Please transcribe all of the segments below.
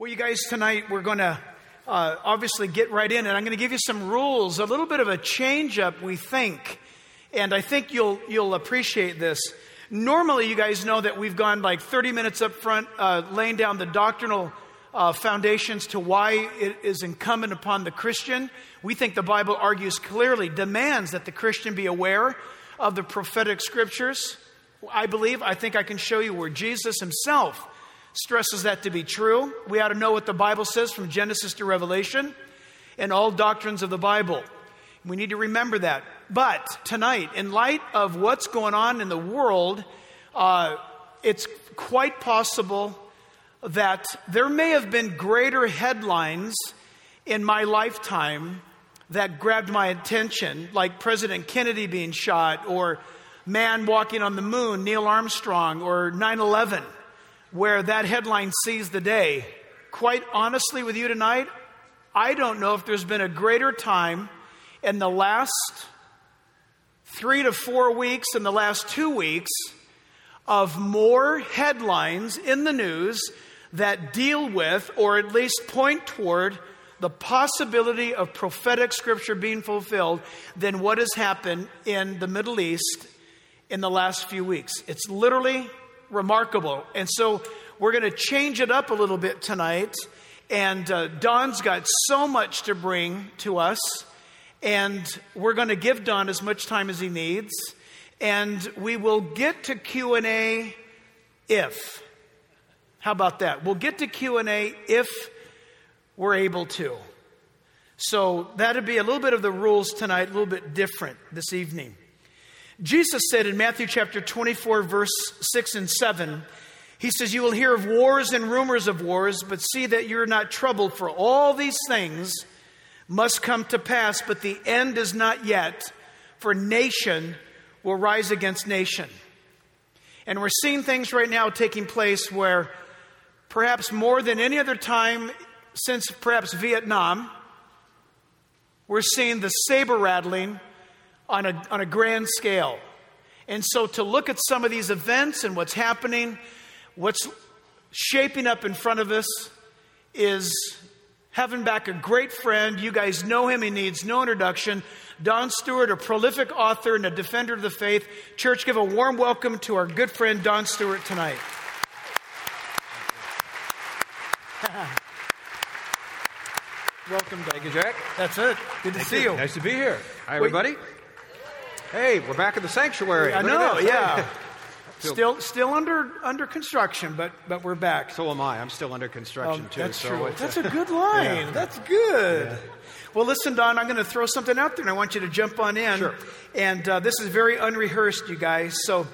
Well, you guys, tonight we're going to obviously get right in, and I'm going to give you some rules, a little bit of a change-up, we think, and I think you'll appreciate this. Normally, you guys know that we've gone like 30 minutes up front, laying down the doctrinal foundations to why it is incumbent upon the Christian. We think the Bible argues clearly, demands that the Christian be aware of the prophetic scriptures. I think I can show you where Jesus himself stresses that to be true. We ought to know what the Bible says from Genesis to Revelation and all doctrines of the Bible. We need to remember that. But tonight, in light of what's going on in the world, it's quite possible that there may have been greater headlines in my lifetime that grabbed my attention, like President Kennedy being shot, or man walking on the moon, Neil Armstrong, or 9/11. Where that headline seized the day. Quite honestly with you tonight, I don't know if there's been a greater time in the last 3 to 4 weeks, in the last 2 weeks, of more headlines in the news that deal with, or at least point toward, the possibility of prophetic scripture being fulfilled than what has happened in the Middle East in the last few weeks. It's literally remarkable. And so we're going to change it up a little bit tonight. And Don's got so much to bring to us. And we're going to give Don as much time as he needs. And we will get to Q&A if. How about that? We'll get to Q&A if we're able to. So that'll be a little bit of the rules tonight, a little bit different this evening. Jesus said in Matthew chapter 24, verse 6 and 7, he says, "You will hear of wars and rumors of wars, but see that you're not troubled, for all these things must come to pass, but the end is not yet, for nation will rise against nation." And we're seeing things right now taking place where perhaps more than any other time since perhaps Vietnam, we're seeing the saber rattling on a grand scale. And so to look at some of these events and what's happening, what's shaping up in front of us, is having back a great friend. You guys know him. He needs no introduction. Don Stewart, a prolific author and a defender of the faith. Church, give a warm welcome to our good friend Don Stewart tonight. Welcome, Don. Thank you, Jack. That's it. Good to see you. Nice to be here. Hi, everybody. Hey, we're back in the sanctuary. I know, yeah. Still under construction, but we're back. So am I. I'm still under construction, too. That's so true. That's a good line. Yeah. That's good. Yeah. Well, listen, Don, I'm going to throw something out there, and I want you to jump on in. Sure. And this is very unrehearsed, you guys. So,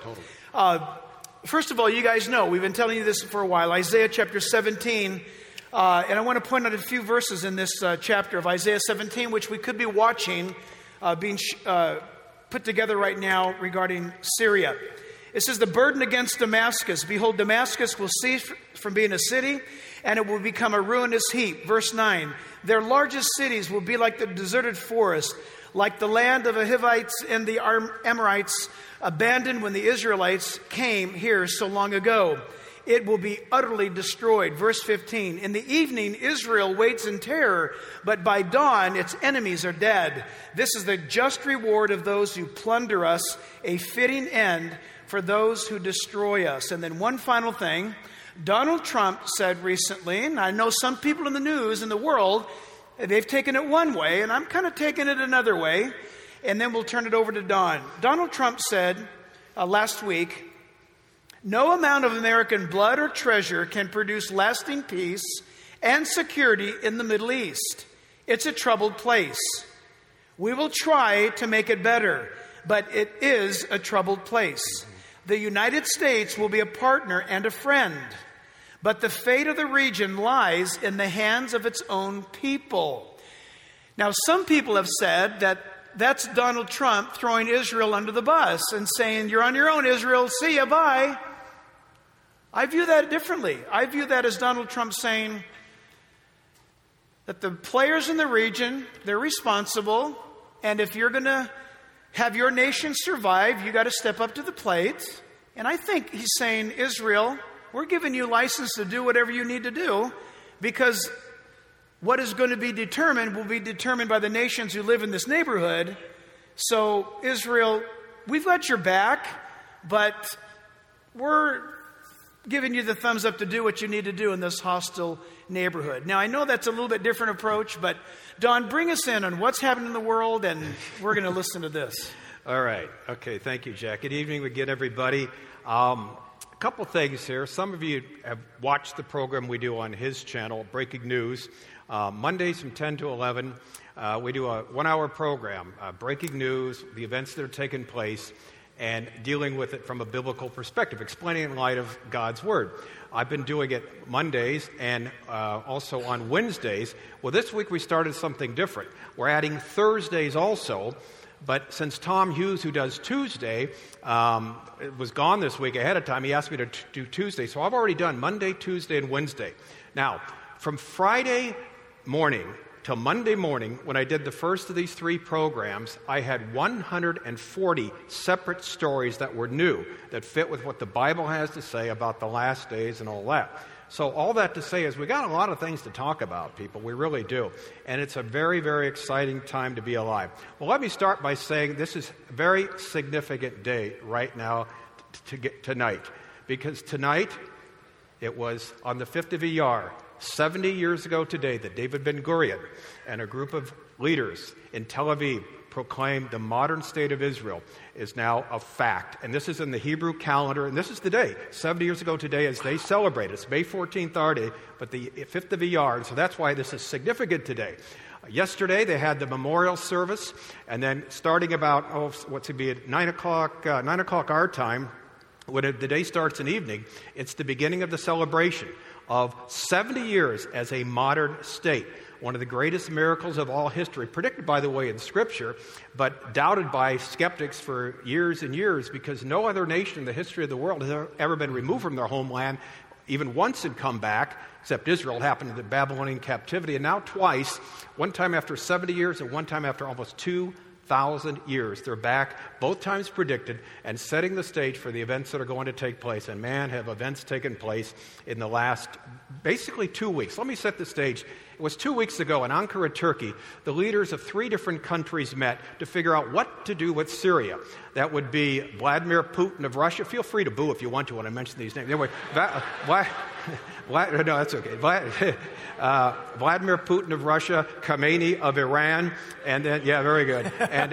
first of all, you guys know, we've been telling you this for a while. Isaiah chapter 17, and I want to point out a few verses in this chapter of Isaiah 17, which we could be watching, being put together right now regarding Syria. It says, "The burden against Damascus. Behold, Damascus will cease from being a city, and it will become a ruinous heap." Verse 9, "Their largest cities will be like the deserted forest, like the land of the Hivites and the Amorites, abandoned when the Israelites came here so long ago. It will be utterly destroyed." Verse 15, "In the evening, Israel waits in terror, but by dawn, its enemies are dead. This is the just reward of those who plunder us, a fitting end for those who destroy us." And then one final thing. Donald Trump said recently, and I know some people in the news in the world, they've taken it one way, and I'm kind of taking it another way, and then we'll turn it over to Don. Donald Trump said last week, "No amount of American blood or treasure can produce lasting peace and security in the Middle East. It's a troubled place. We will try to make it better, but it is a troubled place. The United States will be a partner and a friend, but the fate of the region lies in the hands of its own people." Now, some people have said that that's Donald Trump throwing Israel under the bus and saying, "You're on your own, Israel. See ya, bye." I view that differently. I view that as Donald Trump saying that the players in the region, they're responsible, and if you're going to have your nation survive, you got to step up to the plate. And I think he's saying, Israel, we're giving you license to do whatever you need to do, because what is going to be determined will be determined by the nations who live in this neighborhood. So, Israel, we've got your back, but we're giving you the thumbs up to do what you need to do in this hostile neighborhood. Now, I know that's a little bit different approach, but Don, bring us in on what's happening in the world, and we're going to listen to this. All right. Okay, thank you, Jack. Good evening again, everybody. A couple things here. Some of you have watched the program we do on his channel, Breaking News. Mondays from 10 to 11, we do a 1-hour program, breaking news, the events that are taking place, and dealing with it from a biblical perspective, explaining it in light of God's Word. I've been doing it Mondays and also on Wednesdays. Well, this week we started something different. We're adding Thursdays also, but since Tom Hughes, who does Tuesday, was gone this week ahead of time, he asked me to do Tuesday. So I've already done Monday, Tuesday, and Wednesday. Now, from Friday morning till Monday morning, when I did the first of these 3 programs, I had 140 separate stories that were new, that fit with what the Bible has to say about the last days and all that. So all that to say is we got a lot of things to talk about, people. We really do. And it's a very, very exciting time to be alive. Well, let me start by saying this is a very significant day right now tonight. Because tonight, it was on the 5th of Iyar, 70 years ago today, that David Ben-Gurion and a group of leaders in Tel Aviv proclaimed the modern state of Israel is now a fact. And this is in the Hebrew calendar, and this is the day, 70 years ago today, as they celebrate. It's May 14th our day, but the 5th of Iyar, and so that's why this is significant today. Yesterday, they had the memorial service, and then starting about, what's it be, at 9 o'clock our time, when the day starts in evening, it's the beginning of the celebration of 70 years as a modern state. One of the greatest miracles of all history, predicted, by the way, in Scripture, but doubted by skeptics for years and years, because no other nation in the history of the world has ever been removed from their homeland, even once and come back, except Israel happened in the Babylonian captivity, and now twice, one time after 70 years and one time after almost 2,000 years. They're back, both times predicted, and setting the stage for the events that are going to take place. And man, have events taken place in the last, basically 2 weeks. Let me set the stage. It was 2 weeks ago in Ankara, Turkey. The leaders of 3 different countries met to figure out what to do with Syria. That would be Vladimir Putin of Russia. Feel free to boo if you want to when I mention these names. Anyway, no, that's okay. Vladimir Putin of Russia, Khamenei of Iran, and then, yeah, very good, and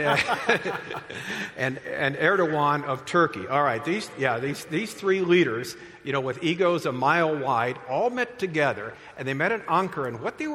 Erdogan of Turkey. All right, these 3 leaders, with egos a mile wide, all met together, and they met in Ankara. And what they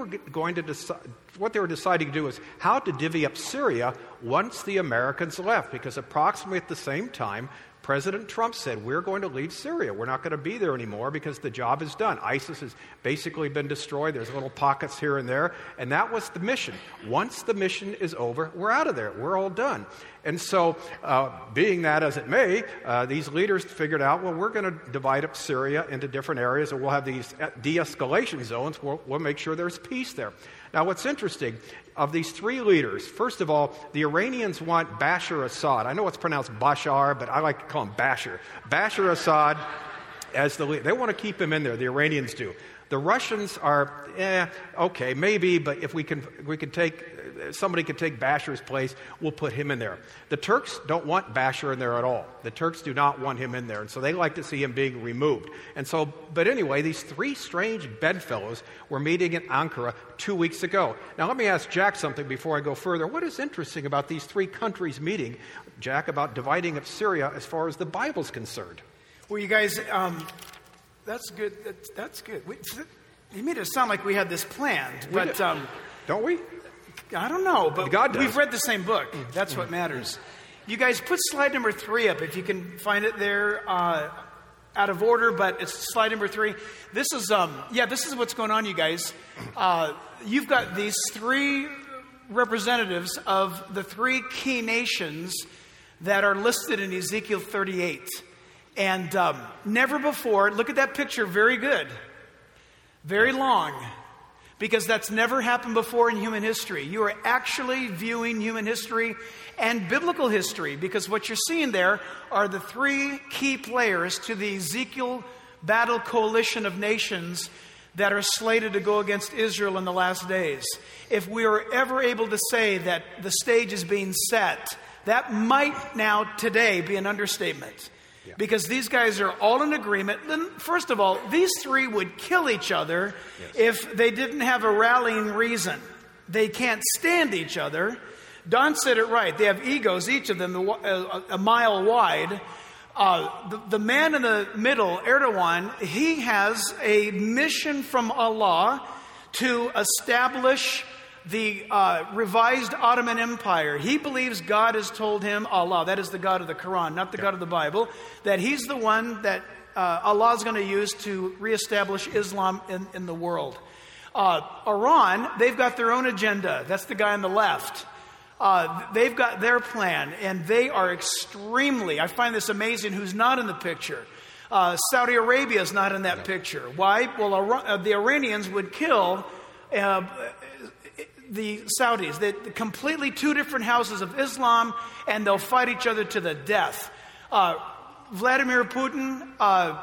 were deciding to do is how to divvy up Syria once the Americans left, because approximately at the same time, President Trump said, we're going to leave Syria. We're not going to be there anymore because the job is done. ISIS has basically been destroyed. There's little pockets here and there. And that was the mission. Once the mission is over, we're out of there. We're all done. And so, being that as it may, these leaders figured out, well, we're going to divide up Syria into different areas, and we'll have these de-escalation zones. We'll make sure there's peace there. Now, what's interesting, of these 3 leaders, first of all, the Iranians want Bashar Assad. I know it's pronounced Bashar, but I like to call him Bashar. Bashar Assad as the leader. They want to keep him in there, the Iranians do. The Russians are, okay, maybe, but if somebody could take Bashar's place, we'll put him in there. The Turks don't want Bashar in there at all. The Turks do not want him in there, and so they like to see him being removed. And so, but anyway, these 3 strange bedfellows were meeting in Ankara 2 weeks ago. Now, let me ask Jack something before I go further. What is interesting about these 3 countries meeting, Jack, about dividing up Syria as far as the Bible's concerned? Well, you guys, that's good. That's good. You made it sound like we had this planned, but don't we? I don't know, but God does. We've read the same book. That's what matters. You guys, put slide number 3 up if you can find it there. Out of order, but it's slide number 3. This is this is what's going on, you guys. You've got these 3 representatives of the 3 key nations that are listed in Ezekiel 38. And never before, look at that picture, very good, very long, because that's never happened before in human history. You are actually viewing human history and biblical history, because what you're seeing there are the 3 key players to the Ezekiel battle coalition of nations that are slated to go against Israel in the last days. If we are ever able to say that the stage is being set, that might now today be an understatement. Yeah. Because these guys are all in agreement. Then, first of all, these three would kill each other if they didn't have a rallying reason. They can't stand each other. Don said it right. They have egos, each of them a mile wide. The man in the middle, Erdogan, he has a mission from Allah to establish the revised Ottoman Empire. He believes God has told him, Allah, that is the God of the Quran, not the God of the Bible, that he's the one that Allah is going to use to reestablish Islam in the world. Iran, they've got their own agenda. That's the guy on the left. They've got their plan, and they are extremely, I find this amazing, who's not in the picture. Saudi Arabia is not in that picture. Why? Well, the Iranians would kill the Saudis. They're completely two different houses of Islam, and they'll fight each other to the death. Vladimir Putin,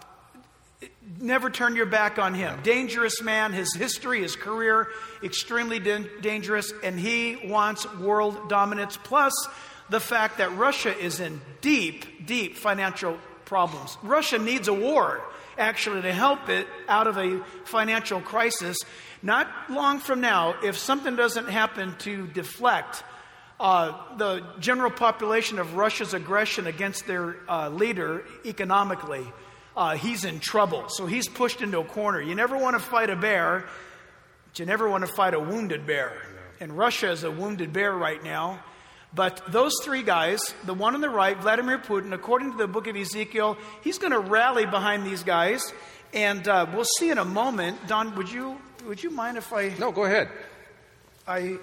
never turn your back on him. Dangerous man. His history, his career, extremely dangerous. And he wants world dominance. Plus the fact that Russia is in deep, deep financial problems. Russia needs a war, actually, to help it out of a financial crisis. Not long from now, if something doesn't happen to deflect the general population of Russia's aggression against their leader economically, he's in trouble. So he's pushed into a corner. You never want to fight a bear, but you never want to fight a wounded bear. And Russia is a wounded bear right now. But those three guys, the one on the right, Vladimir Putin, according to the book of Ezekiel, he's going to rally behind these guys. And we'll see in a moment. Don, would you mind if I... No, go ahead. I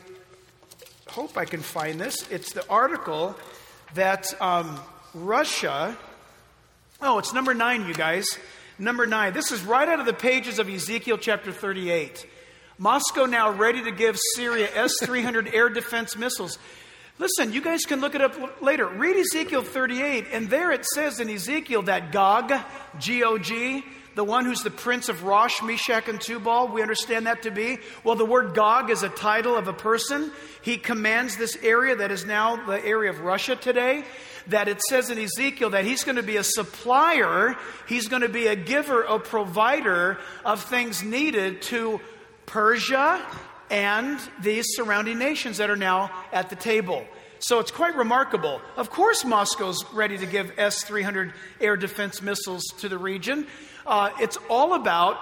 hope I can find this. It's the article that Russia... Oh, it's number 9, you guys. Number 9. This is right out of the pages of Ezekiel chapter 38. Moscow now ready to give Syria S-300 air defense missiles. Listen, you guys can look it up later. Read Ezekiel 38, and there it says in Ezekiel that Gog, G-O-G, the one who's the prince of Rosh, Meshach, and Tubal, we understand that to be. Well, the word Gog is a title of a person. He commands this area that is now the area of Russia today. That it says in Ezekiel that he's going to be a supplier, he's going to be a giver, a provider of things needed to Persia and these surrounding nations that are now at the table. So it's quite remarkable. Of course, Moscow's ready to give S-300 air defense missiles to the region. It's all about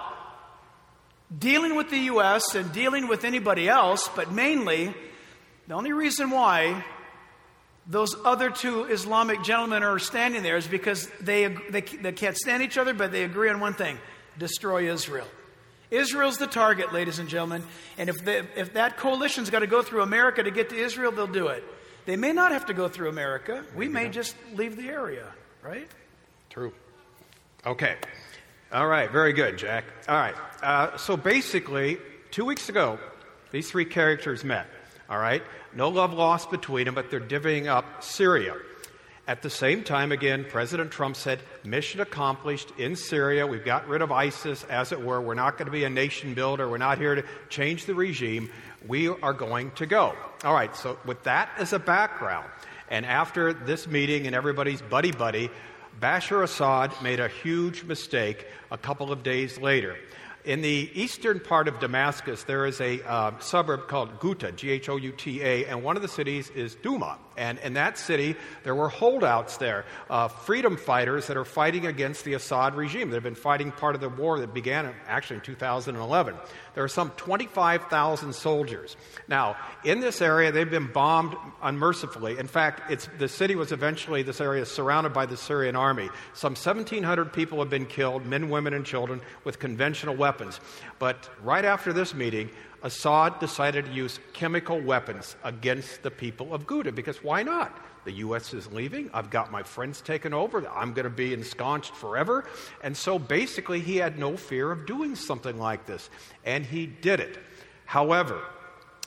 dealing with the U.S. and dealing with anybody else, but mainly, the only reason why those other two Islamic gentlemen are standing there is because they can't stand each other, but they agree on one thing: destroy Israel. Israel's the target, ladies and gentlemen. And if that coalition's got to go through America to get to Israel, they'll do it. They may not have to go through America. We may just leave the area, right? True. Okay. All right. Very good, Jack. All right. So basically, 2 weeks ago, these three characters met. All right. No love lost between them, but they're divvying up Syria. At the same time, again, President Trump said, mission accomplished in Syria. We've got rid of ISIS, as it were. We're not going to be a nation builder. We're not here to change the regime. We are going to go. All right, so with that as a background, and after this meeting and everybody's buddy-buddy, Bashar Assad made a huge mistake a couple of days later. In the eastern part of Damascus, there is a suburb called Ghouta, G-H-O-U-T-A, and one of the cities is Douma. And in that city, there were holdouts there, freedom fighters that are fighting against the Assad regime. They've been fighting part of the war that began actually in 2011. There are some 25,000 soldiers. Now, in this area, they've been bombed unmercifully. In fact, the city was eventually, this area, surrounded by the Syrian army. Some 1,700 people have been killed, men, women, and children, with conventional weapons. But right after this meeting, Assad decided to use chemical weapons against the people of Ghouta, because why not? The U.S. is leaving. I've got my friends taken over. I'm going to be ensconced forever. And so basically he had no fear of doing something like this. And he did it. However,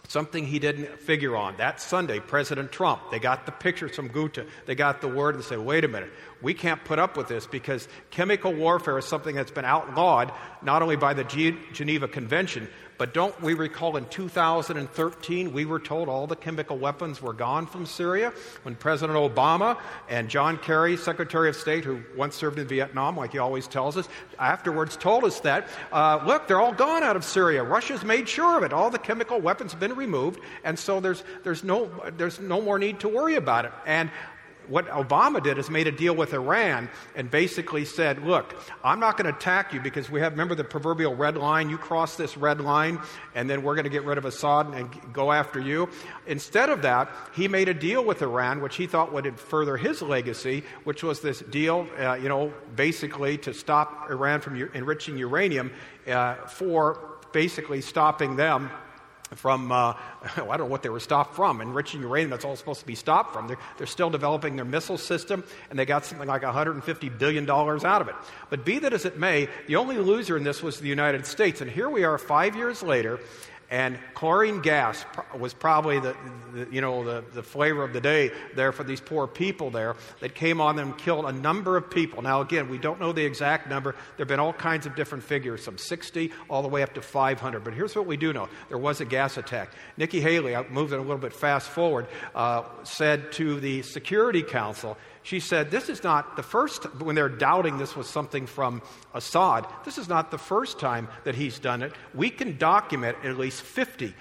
Something he didn't figure on. That Sunday, President Trump, they got the pictures from Ghouta. They got the word and said, wait a minute, we can't put up with this because chemical warfare is something that's been outlawed not only by the Geneva Convention, but don't we recall in 2013 we were told all the chemical weapons were gone from Syria when President Obama and John Kerry, Secretary of State, who once served in Vietnam, like he always tells us, afterwards told us that, look, they're all gone out of Syria. Russia's made sure of it. All the chemical weapons have been removed, and so there's no more need to worry about it. And what Obama did is made a deal with Iran and basically said, look, I'm not going to attack you because remember the proverbial red line? You cross this red line and then we're going to get rid of Assad and go after you. Instead of that, he made a deal with Iran, which he thought would further his legacy, which was this deal, basically to stop Iran from enriching uranium for basically stopping them from, I don't know what they were stopped from, enriching uranium, that's all supposed to be stopped from. They're still developing their missile system, and they got something like $150 billion out of it. But be that as it may, the only loser in this was the United States. And here we are 5 years later, and chlorine gas was probably the flavor of the day there for these poor people there that came on them and killed a number of people. Now, again, we don't know the exact number. There have been all kinds of different figures, some 60 all the way up to 500. But here's what we do know. There was a gas attack. Nikki Haley, I moved it a little bit fast forward, said to the Security Council, she said, this is not the first, when they're doubting this was something from Assad, this is not the first time that he's done it. We can document at least 50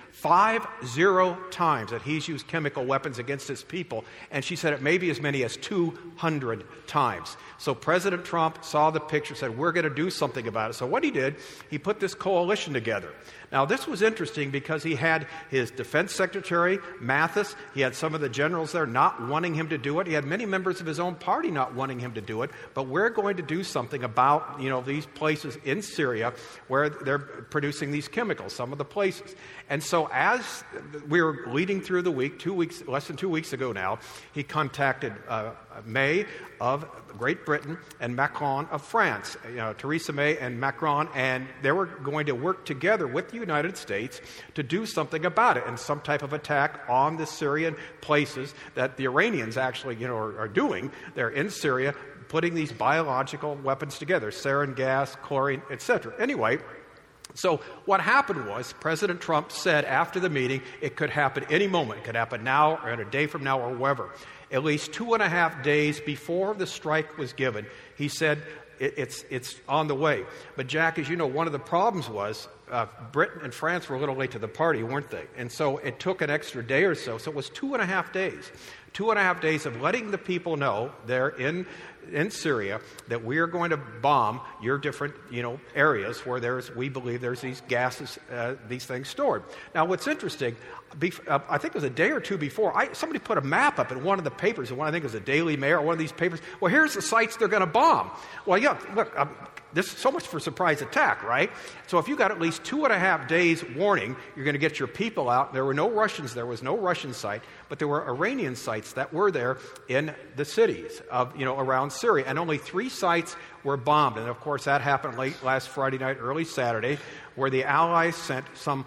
times that he's used chemical weapons against his people. And she said it may be as many as 200 times. So President Trump saw the picture, said, we're going to do something about it. So what he did, he put this coalition together. Now, this was interesting because he had his defense secretary, Mathis. He had some of the generals there not wanting him to do it. He had many members of his own party not wanting him to do it. But we're going to do something about, these places in Syria where they're producing these chemicals, some of the places. And so as we were leading through the week, less than 2 weeks ago now, he contacted May of Great Britain and Macron of France, Theresa May and Macron, and they were going to work together with the United States to do something about it and some type of attack on the Syrian places that the Iranians actually, are doing. They're in Syria putting these biological weapons together, sarin gas, chlorine, etc. Anyway, so what happened was President Trump said after the meeting it could happen any moment. It could happen now or a day from now or wherever. At least 2.5 days before the strike was given, he said it's on the way. But Jack, as you know, one of the problems was Britain and France were a little late to the party, weren't they? And so it took an extra day or so. So it was 2.5 days. 2.5 days of letting the people know they're in Syria that we are going to bomb your different, areas where we believe there's these gases, these things stored. Now, what's interesting, I think it was a day or two before, somebody put a map up in one of the papers, and I think it was the Daily Mail or one of these papers. Well, here's the sites they're going to bomb. Well, yeah, look, this is so much for surprise attack, right? So if you got at least 2.5 days warning, you're going to get your people out. There were no Russians. There was no Russian site, but there were Iranian sites that were there in the cities of, around Syria. And only 3 sites were bombed. And of course, that happened late last Friday night, early Saturday, where the Allies sent some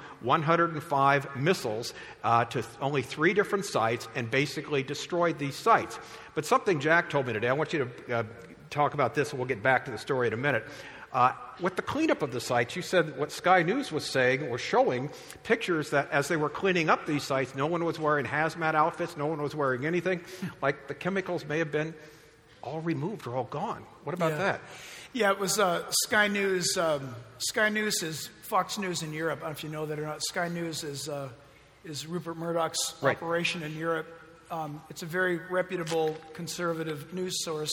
105 missiles to only 3 different sites and basically destroyed these sites. But something Jack told me today, I want you to talk about this, and we'll get back to the story in a minute. With the cleanup of the sites, you said what Sky News was saying or showing pictures that as they were cleaning up these sites, no one was wearing hazmat outfits, no one was wearing anything. Like the chemicals may have been all removed or all gone. What about that? Yeah, it was Sky News. Sky News is Fox News in Europe. I don't know if you know that or not. Sky News is Rupert Murdoch's operation in Europe. It's a very reputable conservative news source.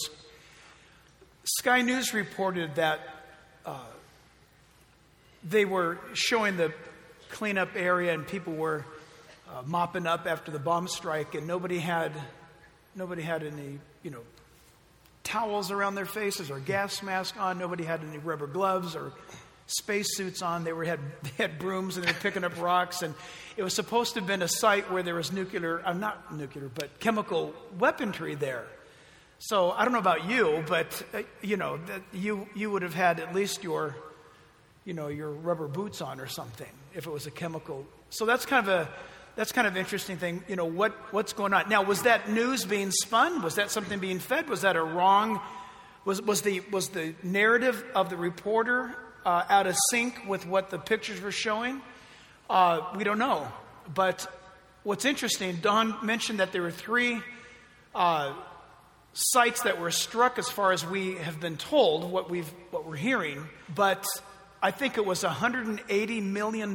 Sky News reported that they were showing the cleanup area and people were mopping up after the bomb strike, and nobody had any, towels around their faces or gas mask on. Nobody had any rubber gloves or space suits on. They had brooms and they were picking up rocks, and it was supposed to have been a site where there was not nuclear, but chemical weaponry there. So I don't know about you, but you would have had at least your rubber boots on or something. if it was a chemical. So that's kind of interesting thing. You know, what's going on now? Was that news being spun? Was that something being fed? Was that a wrong? Was the narrative of the reporter out of sync with what the pictures were showing? We don't know. But what's interesting, Don mentioned that there were 3 sites that were struck, as far as we have been told, what we're hearing. But I think it was $180 million.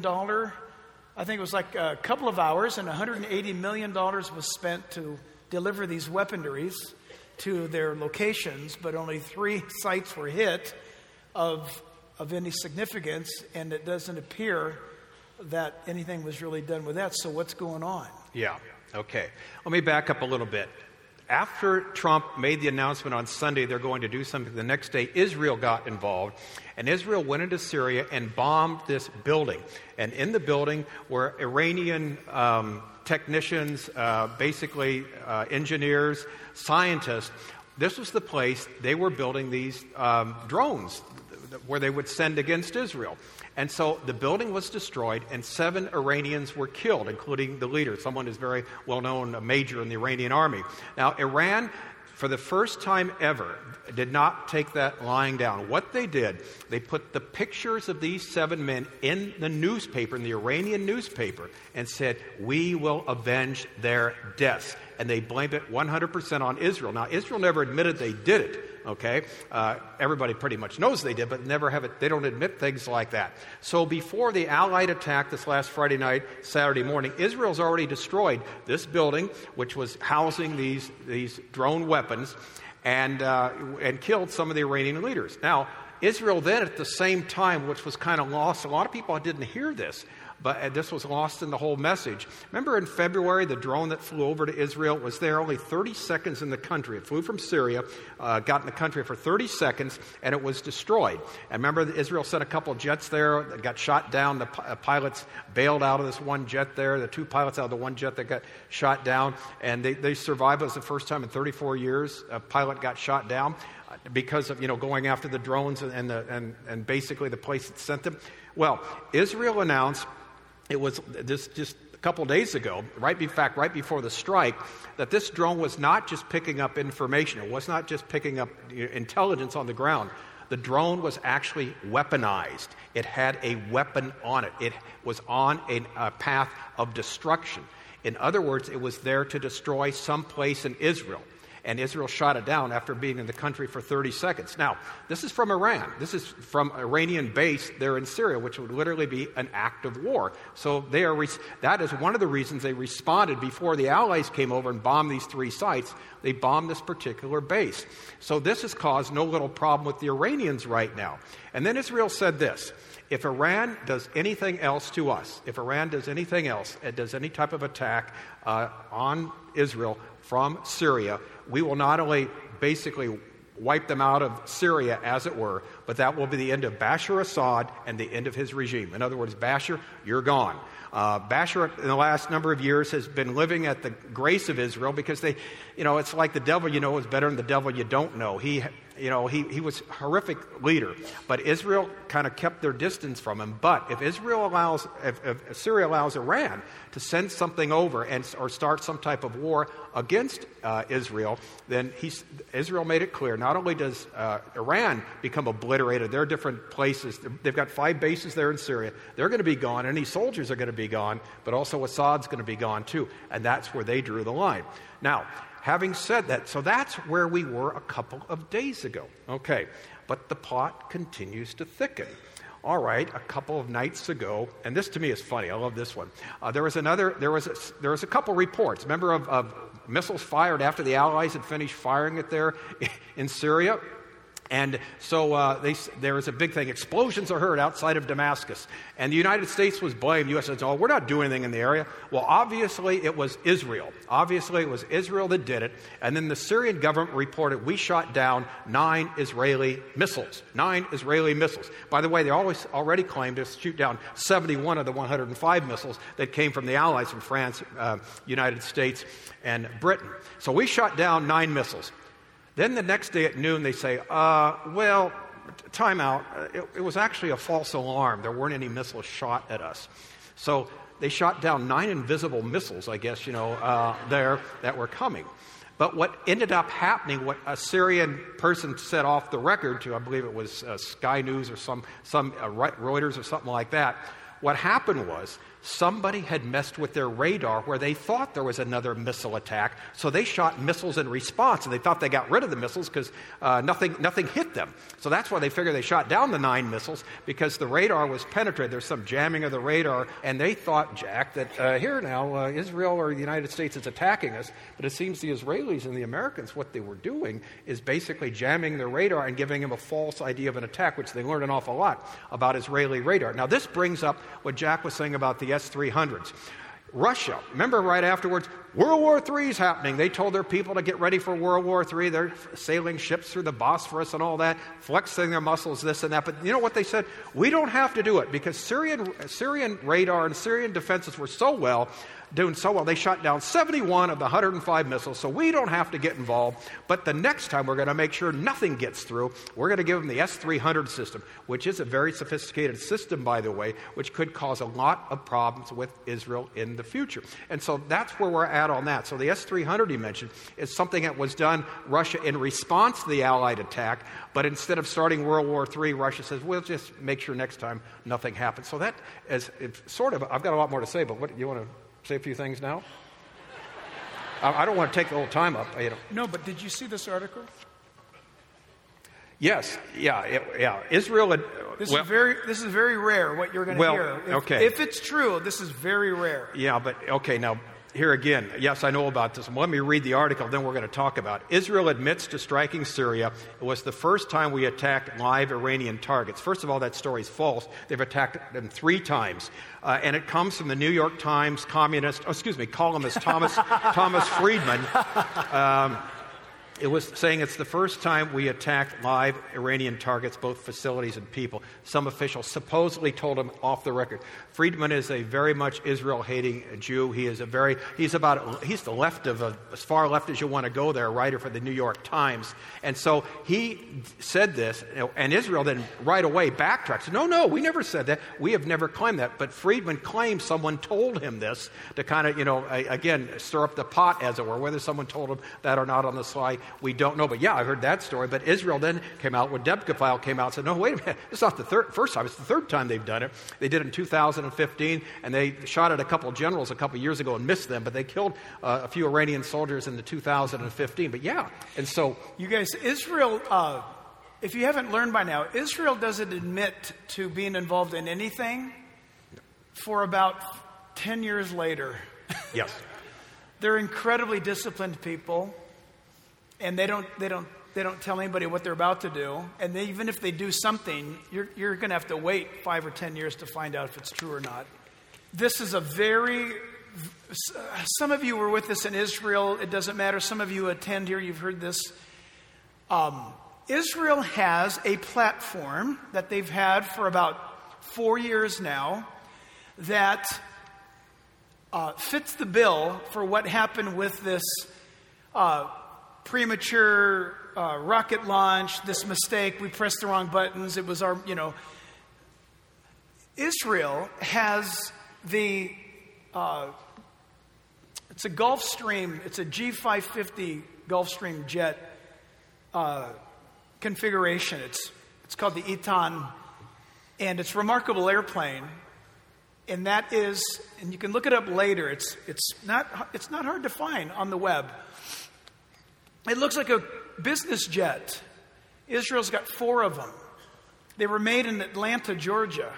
I think it was like a couple of hours, and $180 million was spent to deliver these weaponries to their locations, but only 3 sites were hit of any significance, and it doesn't appear that anything was really done with that. So what's going on? Yeah, okay. Let me back up a little bit. After Trump made the announcement on Sunday they're going to do something, the next day Israel got involved, and Israel went into Syria and bombed this building. And in the building were Iranian technicians, basically engineers, scientists. This was the place they were building these drones where they would send against Israel. And so the building was destroyed, and 7 Iranians were killed, including the leader, someone who's very well-known, a major in the Iranian army. Now, Iran, for the first time ever, did not take that lying down. What they did, they put the pictures of these 7 men in the newspaper, in the Iranian newspaper, and said, "We will avenge their deaths." And they blamed it 100% on Israel. Now, Israel never admitted they did it. Okay, everybody pretty much knows they did, but never have it. They don't admit things like that. So before the Allied attack this last Friday night, Saturday morning, Israel's already destroyed this building, which was housing these drone weapons, and killed some of the Iranian leaders. Now, Israel then, at the same time, which was kind of lost. A lot of people didn't hear this. But this was lost in the whole message. Remember in February, the drone that flew over to Israel was there only 30 seconds in the country. It flew from Syria, got in the country for 30 seconds, and it was destroyed. And remember, Israel sent a couple of jets there that got shot down. The pilots bailed out of this one jet there. The 2 pilots out of the one jet that got shot down. And they survived. It was the first time in 34 years a pilot got shot down because of, going after the drones and basically the place that sent them. Well, Israel announced, it was this just a couple days ago, right before the strike, that this drone was not just picking up information. It was not just picking up intelligence on the ground. The drone was actually weaponized. It had a weapon on it. It was on a path of destruction. In other words, it was there to destroy some place in Israel. And Israel shot it down after being in the country for 30 seconds. Now, this is from Iran. This is from Iranian base there in Syria, which would literally be an act of war. So that is one of the reasons they responded before the Allies came over and bombed these 3 sites. They bombed this particular base. So this has caused no little problem with the Iranians right now. And then Israel said this: if Iran does anything else to us, if Iran does anything else, it does any type of attack on Israel from Syria, we will not only basically wipe them out of Syria, as it were, but that will be the end of Bashar Assad and the end of his regime. In other words, Bashar, you're gone. Bashar, in the last number of years, has been living at the grace of Israel because it's like the devil you know is better than the devil you don't know. He was a horrific leader, but Israel kind of kept their distance from him. But if Syria allows Iran to send something over or start some type of war against Israel, then Israel made it clear, not only does Iran become obliterated, there are different places. They've got 5 bases there in Syria. They're going to be gone. Any soldiers are going to be gone, but also Assad's going to be gone too. And that's where they drew the line. Now, having said that, so that's where we were a couple of days ago. Okay, but the plot continues to thicken. All right, a couple of nights ago, and this to me is funny. I love this one. There was a couple reports. Remember of missiles fired after the Allies had finished firing it there in Syria? And so there was a big thing. Explosions are heard outside of Damascus. And the United States was blamed. The U.S. says, we're not doing anything in the area. Well, obviously it was Israel. Obviously it was Israel that did it. And then the Syrian government reported, we shot down 9 Israeli missiles. 9 Israeli missiles. By the way, they already claimed to shoot down 71 of the 105 missiles that came from the Allies, from France, United States, and Britain. So we shot down 9 missiles. Then the next day at noon, they say, time out. It was actually a false alarm. There weren't any missiles shot at us. So they shot down 9 invisible missiles, I guess, there that were coming. But what ended up happening, what a Syrian person said off the record to, I believe it was Sky News or some Reuters or something like that, what happened was somebody had messed with their radar where they thought there was another missile attack, so they shot missiles in response, and they thought they got rid of the missiles because nothing hit them. So that's why they figured they shot down the 9 missiles, because the radar was penetrated. There's some jamming of the radar, and they thought, Jack, that here now Israel or the United States is attacking us, but it seems the Israelis and the Americans, what they were doing is basically jamming their radar and giving them a false idea of an attack, which they learned an awful lot about Israeli radar. Now this brings up what Jack was saying about the S-300s. Russia, remember right afterwards, World War III is happening. They told their people to get ready for World War III. They're sailing ships through the Bosphorus and all that, flexing their muscles, this and that. But you know what they said? We don't have to do it because Syrian radar and Syrian defenses were doing so well. They shot down 71 of the 105 missiles, so we don't have to get involved. But the next time we're going to make sure nothing gets through. We're going to give them the S-300 system, which is a very sophisticated system, by the way, which could cause a lot of problems with Israel in the future. And so that's where we're at on that. So the S-300 you mentioned is something that was done, Russia, in response to the Allied attack, but instead of starting World War III, Russia says, we'll just make sure next time nothing happens. So that is sort of, I've got a lot more to say, but what you want to say a few things now? I don't want to take the whole time up. No, but did you see this article? Yes. Yeah. Israel had... This is very rare, what you're going to hear. If it's true, this is very rare. Yeah, but, okay, now, here again, yes, I know about this. Let me read the article, then we're going to talk about it. Israel admits to striking Syria. It was the first time we attacked live Iranian targets. First of all, that story is false. They've attacked them 3 times. And it comes from the New York Times columnist Thomas Friedman. It was saying it's the first time we attacked live Iranian targets, both facilities and people. Some officials supposedly told him off the record. Friedman is a very much Israel-hating Jew. He's the left of as far left as you want to go there, a writer for the New York Times. And so he said this, and Israel then right away backtracked. Said, no, we never said that. We have never claimed that. But Friedman claims someone told him this to kind of, again, stir up the pot, as it were. Whether someone told him that or not on the slide, we don't know. But yeah, I heard that story. But Israel then came out, when Debka File came out, and said, no, wait a minute, it's not the first time, it's the 3rd time they've done it. They did it in 2015, and they shot at a couple generals a couple years ago and missed them, but they killed a few Iranian soldiers in the 2015. But yeah, and so... You guys, Israel, if you haven't learned by now, Israel doesn't admit to being involved in anything for about 10 years later. Yes. They're incredibly disciplined people. And they don't tell anybody what they're about to do. And even if they do something, you're going to have to wait 5 or 10 years to find out if it's true or not. This is some of you were with us in Israel. It doesn't matter. Some of you attend here. You've heard this. Israel has a platform that they've had for about 4 years now that fits the bill for what happened with this premature rocket launch, this mistake, we pressed the wrong buttons, it was our, Israel has it's a Gulfstream, it's a G550 Gulfstream jet configuration. It's called the Eton, and it's a remarkable airplane. And that is, and you can look it up later, it's not hard to find on the web. It looks like a business jet. Israel's got 4 of them. They were made in Atlanta, Georgia.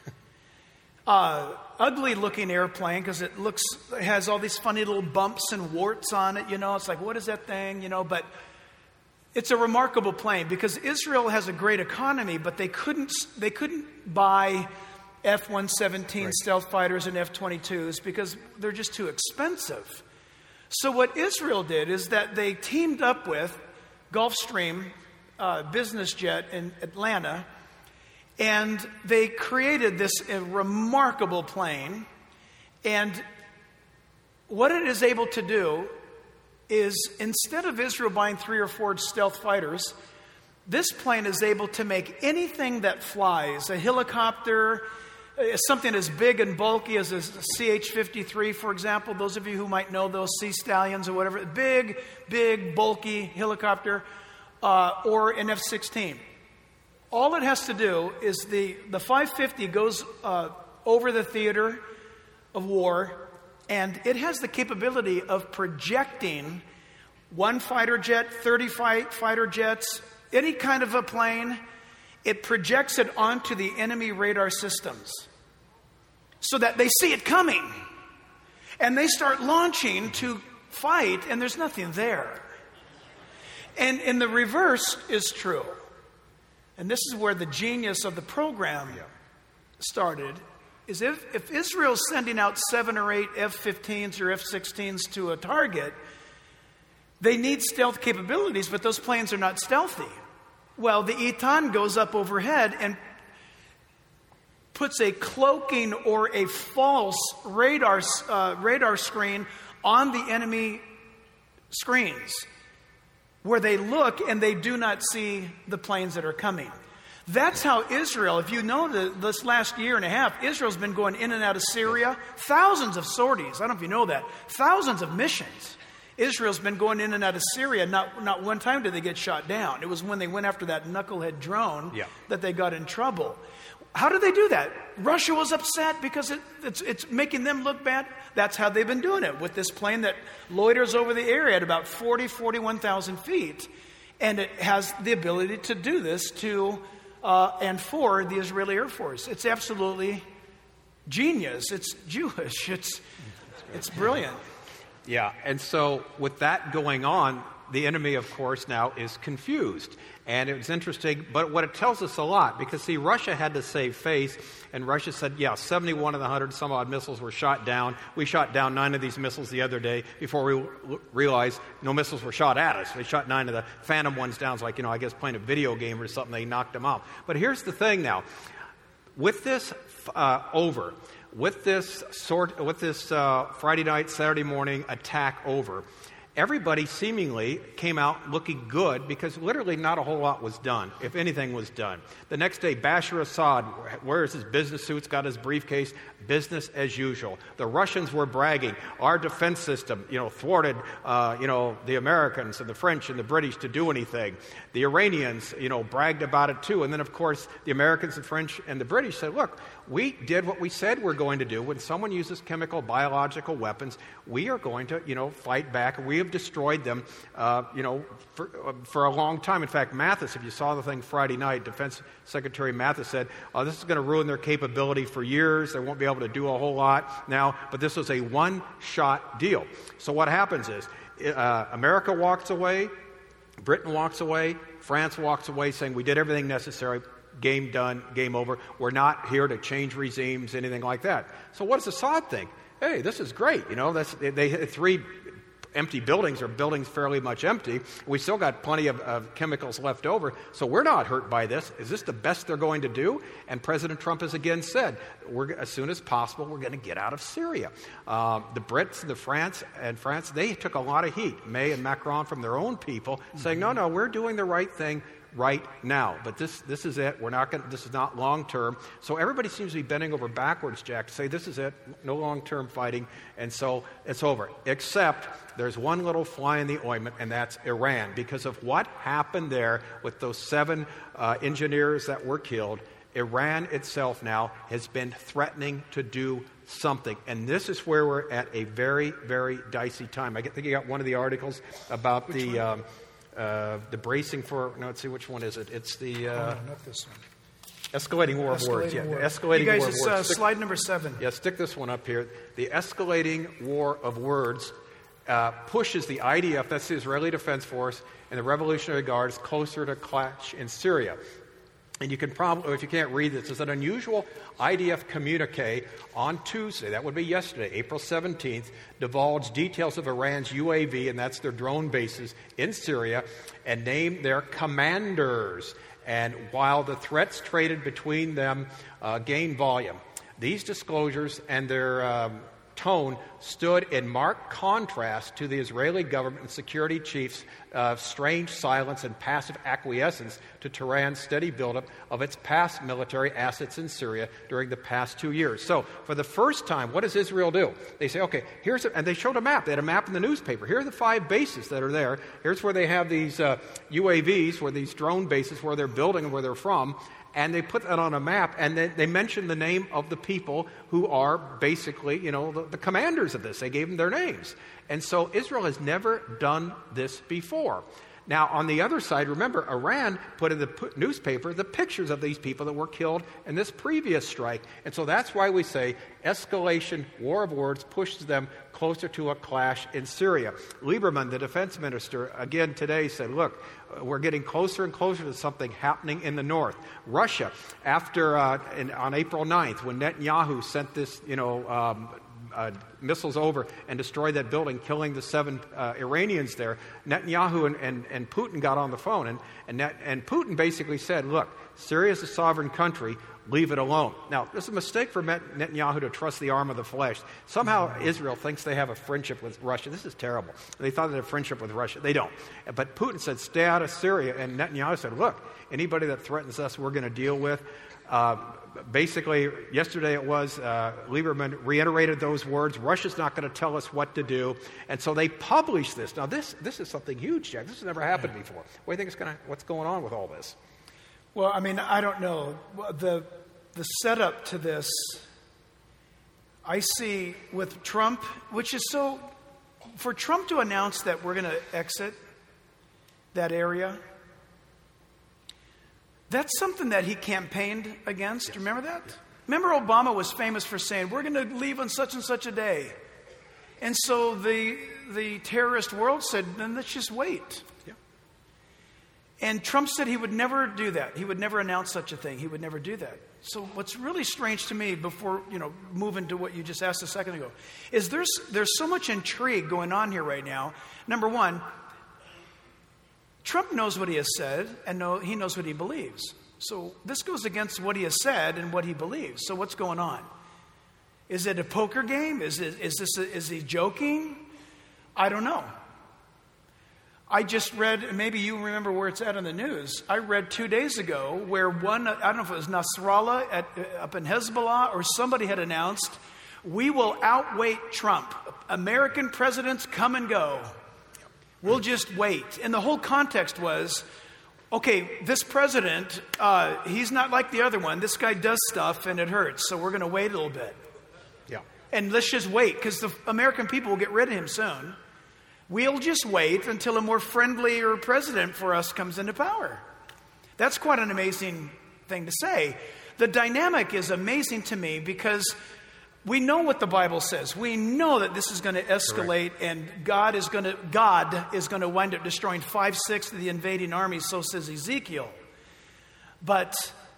Ugly looking airplane because it has all these funny little bumps and warts on it. It's like, what is that thing? But it's a remarkable plane because Israel has a great economy, but they couldn't buy F-117 stealth fighters and F-22s because they're just too expensive. So what Israel did is that they teamed up with Gulfstream business jet in Atlanta, and they created this remarkable plane. And what it is able to do is, instead of Israel buying 3 or 4 stealth fighters, This plane is able to make anything that flies, a helicopter, something as big and bulky as a CH-53, for example. Those of you who might know those Sea Stallions or whatever, big, bulky helicopter, or an F-16. All it has to do is the 550 goes over the theater of war, and it has the capability of projecting one fighter jet, 30 fighter jets, any kind of a plane. It projects it onto the enemy radar systems so that they see it coming. And they start launching to fight, and there's nothing there. And the reverse is true. And this is where the genius of the program started, is if Israel's sending out 7 or 8 F-15s or F-16s to a target, they need stealth capabilities, but those planes are not stealthy. Well, the Etan goes up overhead and puts a cloaking or a false radar screen on the enemy screens, where they look and they do not see the planes that are coming. That's how Israel, if you know this last year and a half, Israel's been going in and out of Syria, thousands of sorties. I don't know if you know that. Thousands of missions. Israel's been going in and out of Syria. Not one time did they get shot down. It was when they went after that knucklehead drone that they got in trouble. How did they do that? Russia was upset because it's making them look bad. That's how they've been doing it, with this plane that loiters over the area at about 41,000 feet. And it has the ability to do this to and for the Israeli Air Force. It's absolutely genius. It's Jewish. It's brilliant. Yeah, and so with that going on, the enemy, of course, now is confused. And it was interesting, but what it tells us a lot, because, see, Russia had to save face, and Russia said, 71 of the 100 some odd missiles were shot down. We shot down 9 of these missiles the other day before we realized no missiles were shot at us. They shot 9 of the Phantom ones down. It's like, I guess playing a video game or something, they knocked them out. But here's the thing now. With this over, with this Friday night, Saturday morning attack over, everybody seemingly came out looking good because literally not a whole lot was done, if anything was done. The next day, Bashar Assad wears his business suits, got his briefcase, business as usual. The Russians were bragging. Our defense system, thwarted, the Americans and the French and the British to do anything. The Iranians, bragged about it too. And then, of course, the Americans, the French, and the British said, look, we did what we said we're going to do. When someone uses chemical, biological weapons, we are going to, fight back. We have destroyed them, for a long time. In fact, Mathis, if you saw the thing Friday night, Defense Secretary Mathis said, this is going to ruin their capability for years. They won't be able to do a whole lot now. But this was a one-shot deal. So what happens is America walks away, Britain walks away, France walks away saying we did everything necessary. Game done, game over. We're not here to change regimes, anything like that. So what does Assad think? Hey, this is great. They had 3 empty buildings, or buildings fairly much empty. We still got plenty of chemicals left over, so we're not hurt by this. Is this the best they're going to do? And President Trump has again said, as soon as possible, we're going to get out of Syria. The Brits, France, they took a lot of heat, May and Macron, from their own people, saying, no, we're doing the right thing right now. But this is it. This is not long term. So everybody seems to be bending over backwards, Jack, to say this is it. No long term fighting. And so it's over. Except there's one little fly in the ointment, and that's Iran. Because of what happened there with those 7 engineers that were killed, Iran itself now has been threatening to do something. And this is where we're at a very, very dicey time. I think you got one of the articles about the bracing for, let's see, which one is it? It's the not this one. Escalating war of words. Yeah, escalating war of words. It's slide number 7. Yeah, stick this one up here. The escalating war of words pushes the IDF, that's the Israeli Defense Force, and the Revolutionary Guards closer to clash in Syria. And you can probably, if you can't read this, it's an unusual IDF communique on Tuesday, that would be yesterday, April 17th, divulged details of Iran's UAV, and that's their drone bases in Syria, and named their commanders. And while the threats traded between them gained volume, these disclosures and their tone stood in marked contrast to the Israeli government and security chiefs' strange silence and passive acquiescence to Tehran's steady buildup of its past military assets in Syria during the past 2 years. So, for the first time, what does Israel do? They say, okay, and they showed a map. They had a map in the newspaper. Here are the 5 bases that are there. Here's where they have these UAVs, where these drone bases, where they're building and where they're from. And they put that on a map, and they mentioned the name of the people who are basically, the commanders of this. They gave them their names. And so Israel has never done this before. Now, on the other side, remember, Iran put in the newspaper the pictures of these people that were killed in this previous strike. And so that's why we say escalation, war of words, pushes them closer to a clash in Syria. Lieberman, the defense minister, again today said, look, we're getting closer and closer to something happening in the north. Russia, after on April 9th, when Netanyahu sent this, missiles over and destroyed that building, killing the 7 Iranians there, Netanyahu and Putin got on the phone, and Putin basically said, look, Syria is a sovereign country, leave it alone. Now, it's a mistake for Netanyahu to trust the arm of the flesh. Somehow Israel thinks they have a friendship with Russia. This is terrible. They thought they had a friendship with Russia. They don't. But Putin said, stay out of Syria, and Netanyahu said, look, anybody that threatens us, we're going to deal with. Basically, yesterday it was, Lieberman reiterated those words, Russia's not going to tell us what to do. And so they published this. Now, this is something huge, Jack. This has never happened before. What do you think what's going on with all this? Well, I mean, I don't know. The setup to this, I see with Trump, which is so, for Trump to announce that we're going to exit that area, that's something that he campaigned against. Yes. Remember that? Remember Obama was famous for saying, we're going to leave on such and such a day. And so the terrorist world said, then let's just wait. Yeah. And Trump said he would never do that. He would never announce such a thing. He would never do that. So what's really strange to me, before, moving to what you just asked a second ago, is there's so much intrigue going on here right now. Number one, Trump knows what he has said, and he knows what he believes. So this goes against what he has said and what he believes. So what's going on? Is it a poker game? Is he joking? I don't know. I just read, maybe you remember where it's at in the news. I read 2 days ago where I don't know if it was Nasrallah up in Hezbollah or somebody had announced, we will outwait Trump. American presidents come and go. We'll just wait. And the whole context was, okay, this president, he's not like the other one. This guy does stuff and it hurts. So we're going to wait a little bit. Yeah. And let's just wait because the American people will get rid of him soon. We'll just wait until a more friendlier president for us comes into power. That's quite an amazing thing to say. The dynamic is amazing to me because we know what the Bible says. We know that this is going to escalate. Correct. And God is going to wind up destroying 5/6 of the invading army, so says Ezekiel. But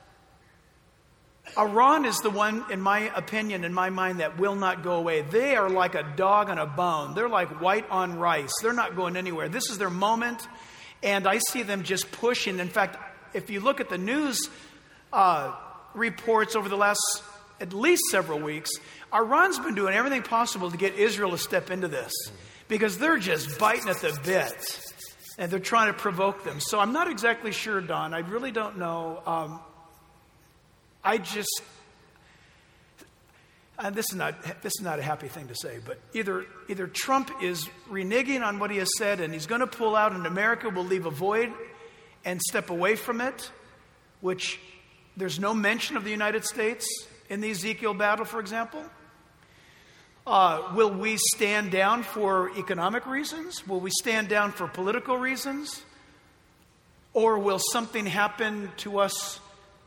Iran is the one, in my opinion, in my mind, that will not go away. They are like a dog on a bone. They're like white on rice. They're not going anywhere. This is their moment, and I see them just pushing. In fact, if you look at the news reports over the last at least several weeks, Iran's been doing everything possible to get Israel to step into this because they're just biting at the bit, and they're trying to provoke them. So I'm not exactly sure, Don. I really don't know. This is not a happy thing to say, but either Trump is reneging on what he has said and he's going to pull out, and America will leave a void and step away from it, which there's no mention of the United States in the Ezekiel battle, for example. Will we stand down for economic reasons? Will we stand down for political reasons? Or will something happen to us?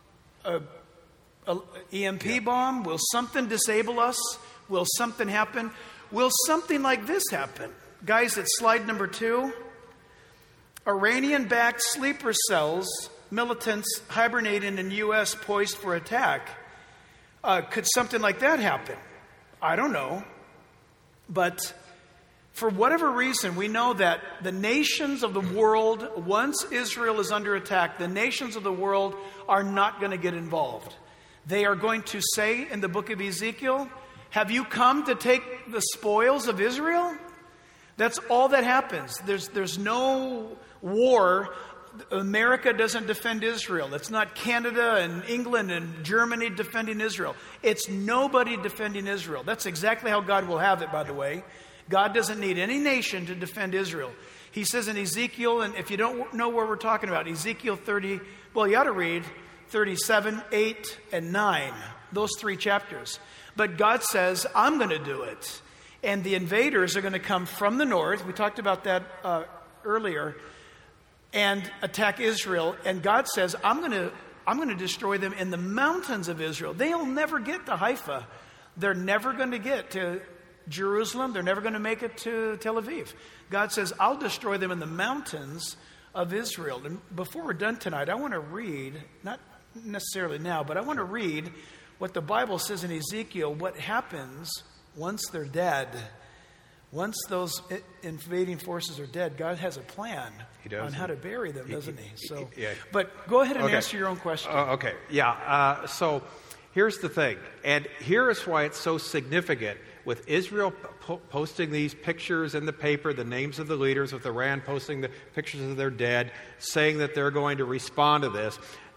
EMP bomb? Will something disable us? Will something happen? Will something like this happen? Guys, it's slide number 2. Iranian-backed sleeper cells, militants hibernating in U.S. poised for attack. Could something like that happen? I don't know. But for whatever reason, we know that the nations of the world, once Israel is under attack, the nations of the world are not going to get involved. They are going to say in the book of Ezekiel, have you come to take the spoils of Israel? That's all that happens. There's no war America doesn't defend Israel. It's not Canada and England and Germany defending Israel. It's nobody defending Israel. That's exactly how God will have it, by the way. God doesn't need any nation to defend Israel. He says in Ezekiel, and if you don't know where we're talking about, Ezekiel 30, well, you ought to read 37, 8, and 9, those 3 chapters. But God says, I'm going to do it. And the invaders are going to come from the north. We talked about that earlier. And attack Israel. And God says, I'm going to destroy them in the mountains of Israel. They'll never get to Haifa. They're never going to get to Jerusalem. They're never going to make it to Tel Aviv. God says, I'll destroy them in the mountains of Israel. And before we're done tonight, I want to read, not necessarily now, but I want to read what the Bible says in Ezekiel, what happens once they're dead. Once those invading forces are dead, God has a plan on how to bury them, doesn't he? So, yeah. But go ahead and answer your own question. Okay, yeah. So here's the thing, and here is why it's so significant with Israel posting these pictures in the paper, the names of the leaders, with Iran posting the pictures of their dead, saying that they're going to respond to this.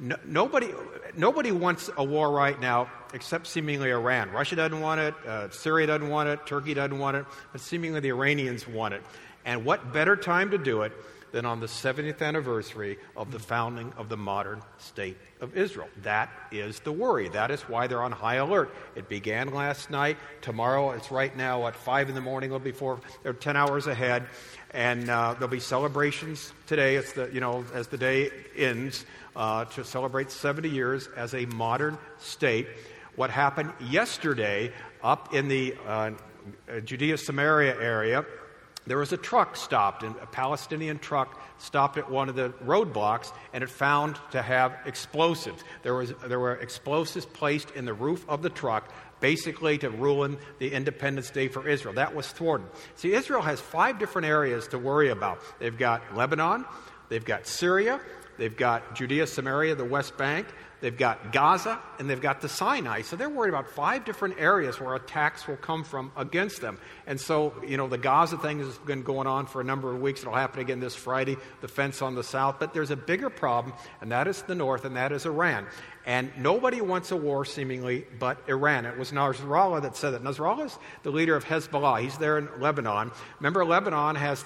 Nobody wants a war right now except seemingly Iran. Russia doesn't want it, Syria doesn't want it, Turkey doesn't want it, but seemingly the Iranians want it. And what better time to do it than on the 70th anniversary of the founding of the modern state of Israel? That is the worry. That is why they're on high alert. It began last night. Tomorrow, it's right now at 5 in the morning. It'll be they're 10 hours ahead. And there'll be celebrations today. It's as the day ends, to celebrate 70 years as a modern state. What happened yesterday up in the Judea Samaria area, there was a truck stopped, a Palestinian truck stopped at one of the roadblocks, and it found to have explosives. There were explosives placed in the roof of the truck, basically to ruin the Independence Day for Israel. That was thwarted. See, Israel has 5 different areas to worry about. They've got Lebanon, they've got Syria, they've got Judea, Samaria, the West Bank, they've got Gaza, and they've got the Sinai. So they're worried about 5 different areas where attacks will come from against them. And so, the Gaza thing has been going on for a number of weeks. It'll happen again this Friday, the fence on the south. But there's a bigger problem, and that is the north, and that is Iran. And nobody wants a war, seemingly, but Iran. It was Nasrallah that said that. Nasrallah is the leader of Hezbollah. He's there in Lebanon. Remember, Lebanon has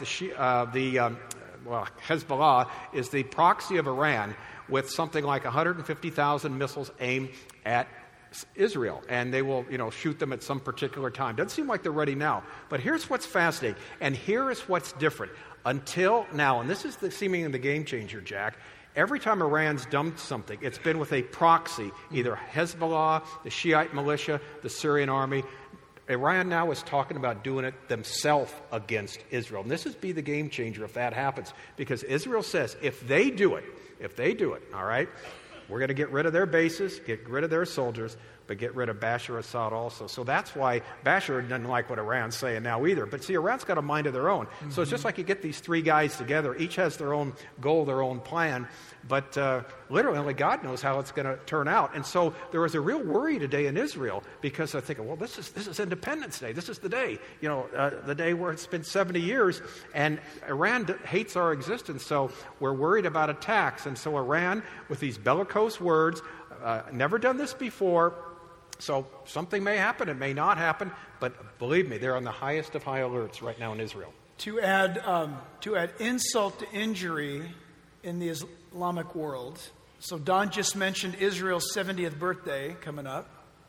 Hezbollah is the proxy of Iran, with something like 150,000 missiles aimed at Israel. And they will, shoot them at some particular time. Doesn't seem like they're ready now. But here's what's fascinating. And here is what's different. Until now, and this is seemingly the game changer, Jack, every time Iran's done something, it's been with a proxy, either Hezbollah, the Shiite militia, the Syrian army. Iran now is talking about doing it themselves against Israel. And this would be the game changer if that happens. Because Israel says, if they do it, all right, we're going to get rid of their bases, get rid of their soldiers, but get rid of Bashar Assad also. So that's why Bashar doesn't like what Iran's saying now either. But see, Iran's got a mind of their own. Mm-hmm. So it's just like you get these 3 guys together. Each has their own goal, their own plan. But literally, only God knows how it's going to turn out. And so there was a real worry today in Israel, because they're thinking, well, this is Independence Day. This is the day, the day where it's been 70 years. And Iran hates our existence, so we're worried about attacks. And so Iran, with these bellicose words, never done this before. So something may happen, it may not happen, but believe me, they're on the highest of high alerts right now in Israel. To add insult to injury in the Islamic world, so Don just mentioned Israel's 70th birthday coming up.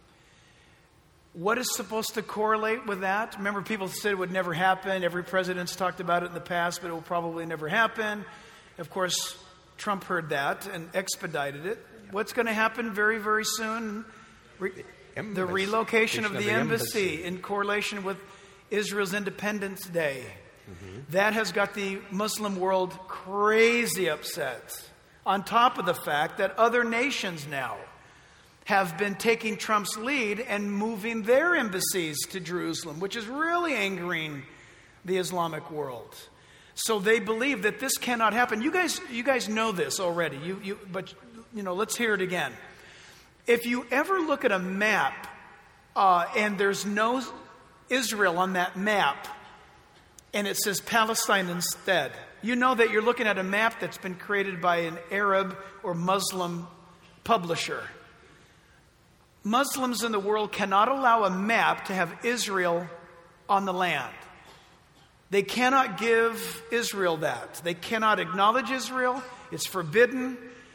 What is supposed to correlate with that? Remember, people said it would never happen. Every president's talked about it in the past, but it will probably never happen. Of course, Trump heard that and expedited it. What's going to happen very, very soon? The relocation of the embassy in correlation with Israel's Independence Day. Mm-hmm. That has got the Muslim world crazy upset. On top of the fact that other nations now have been taking Trump's lead and moving their embassies to Jerusalem, which is really angering the Islamic world. So they believe that this cannot happen. You guys know this already. But let's hear it again. If you ever look at a map and there's no Israel on that map, and it says Palestine instead, you know that you're looking at a map that's been created by an Arab or Muslim publisher. Muslims in the world cannot allow a map to have Israel on the land. They cannot give Israel that. They cannot acknowledge Israel. It's forbidden.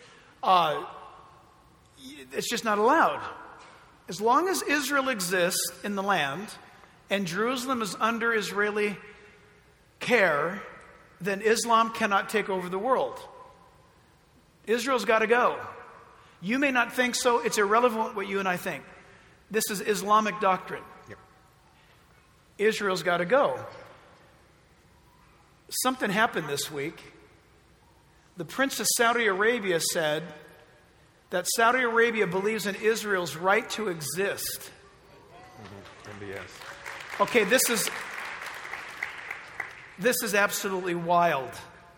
It's just not allowed. As long as Israel exists in the land and Jerusalem is under Israeli care, then Islam cannot take over the world. Israel's got to go. You may not think so. It's irrelevant what you and I think. This is Islamic doctrine. Yep. Israel's got to go. Something happened this week. The Prince of Saudi Arabia said that Saudi Arabia believes in Israel's right to exist. MBS. Okay, this is absolutely wild.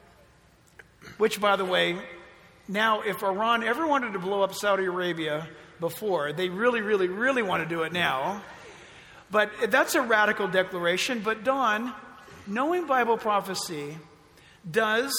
Which, by the way, now if Iran ever wanted to blow up Saudi Arabia before, they really, really, really want to do it now. But that's a radical declaration. But Don, knowing Bible prophecy, does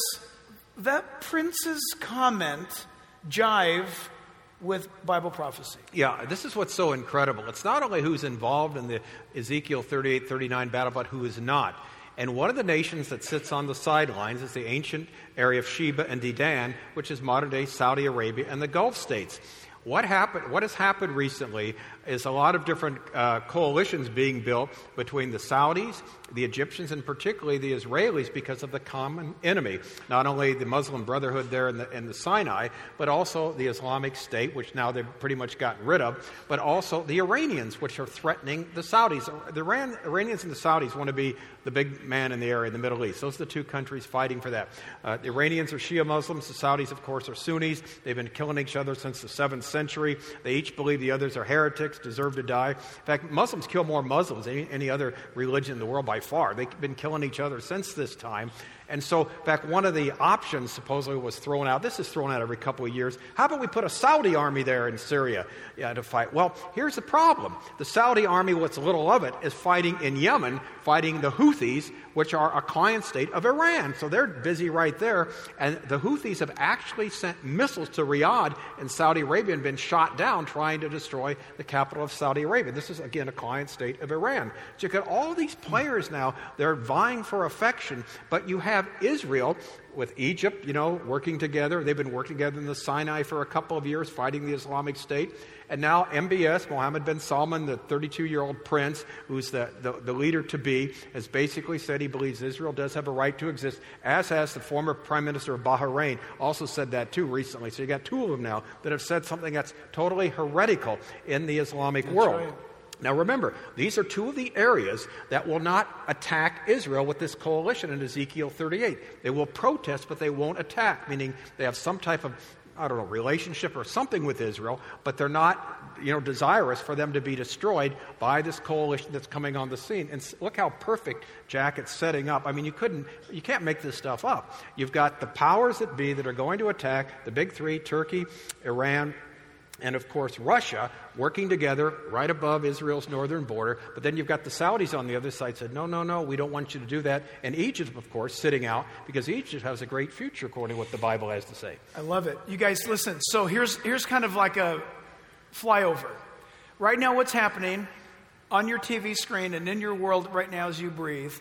that prince's comment jive with Bible prophecy? Yeah, this is what's so incredible. It's not only who's involved in the Ezekiel 38, 39 battle, but who is not. And one of the nations that sits on the sidelines is the ancient area of Sheba and Dedan, which is modern-day Saudi Arabia and the Gulf states. What has happened recently is a lot of different coalitions being built between the Saudis, the Egyptians, and particularly the Israelis because of the common enemy. Not only the Muslim Brotherhood there in the Sinai, but also the Islamic State, which now they've pretty much gotten rid of, but also the Iranians, which are threatening the Saudis. The Iranians and the Saudis want to be the big man in the area in the Middle East. Those are the two countries fighting for that. The Iranians are Shia Muslims. The Saudis, of course, are Sunnis. They've been killing each other since the 7th century. They each believe the others are heretics, deserve to die. In fact, Muslims kill more Muslims than any other religion in the world by far. They've been killing each other since this time. And so, in fact, one of the options supposedly was thrown out. This is thrown out every couple of years. How about we put a Saudi army there in Syria to fight? Well, here's the problem. The Saudi army, what's little of it, is fighting in Yemen, fighting the Houthis, which are a client state of Iran. So they're busy right there. And the Houthis have actually sent missiles to Riyadh in Saudi Arabia and been shot down trying to destroy the capital of Saudi Arabia. This is, again, a client state of Iran. So you've got all these players now. They're vying for affection, but you have Israel with Egypt, working together. They've been working together in the Sinai for a couple of years, fighting the Islamic State. And now MBS, Mohammed bin Salman, the 32-year-old prince, who's the leader-to-be, has basically said he believes Israel does have a right to exist, as has the former prime minister of Bahrain, also said that too recently. So you got two of them now that have said something that's totally heretical in the Islamic world. Right. Now remember, these are two of the areas that will not attack Israel with this coalition in Ezekiel 38. They will protest, but they won't attack, meaning they have some type of, relationship or something with Israel, but they're not, desirous for them to be destroyed by this coalition that's coming on the scene. And look how perfect, Jack, it's setting up. I mean, you can't make this stuff up. You've got the powers that be that are going to attack the big three, Turkey, Iran, and, of course, Russia, working together right above Israel's northern border. But then you've got the Saudis on the other side said, no, we don't want you to do that. And Egypt, of course, sitting out because Egypt has a great future, according to what the Bible has to say. I love it. You guys, listen. So here's kind of like a flyover. Right now, what's happening on your TV screen and in your world right now as you breathe,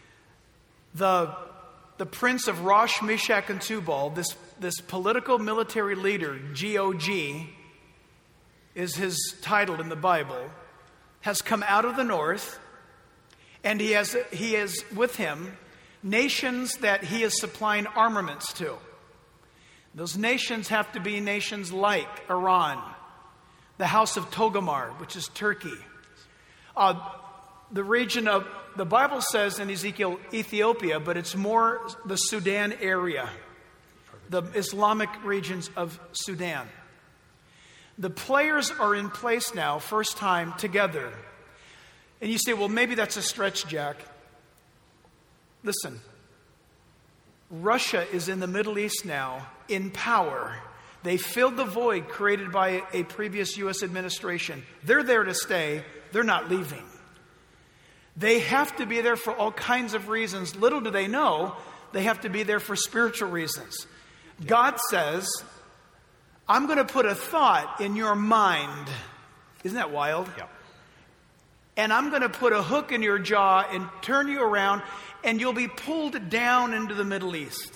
the prince of Rosh, Meshach, and Tubal, this political military leader, GOG, is his title in the Bible, has come out of the north, and he has with him nations that he is supplying armaments to. Those nations have to be nations like Iran, the house of Togarmah, which is Turkey. The region of, the Bible says in Ezekiel, Ethiopia, but it's more the Sudan area, the Islamic regions of Sudan. The players are in place now, first time together. And you say, well, maybe that's a stretch, Jack. Listen, Russia is in the Middle East now in power. They filled the void created by a previous U.S. administration. They're there to stay. They're not leaving. They have to be there for all kinds of reasons. Little do they know they have to be there for spiritual reasons. God says, I'm going to put a thought in your mind. Isn't that wild? Yeah. And I'm going to put a hook in your jaw and turn you around, and you'll be pulled down into the Middle East.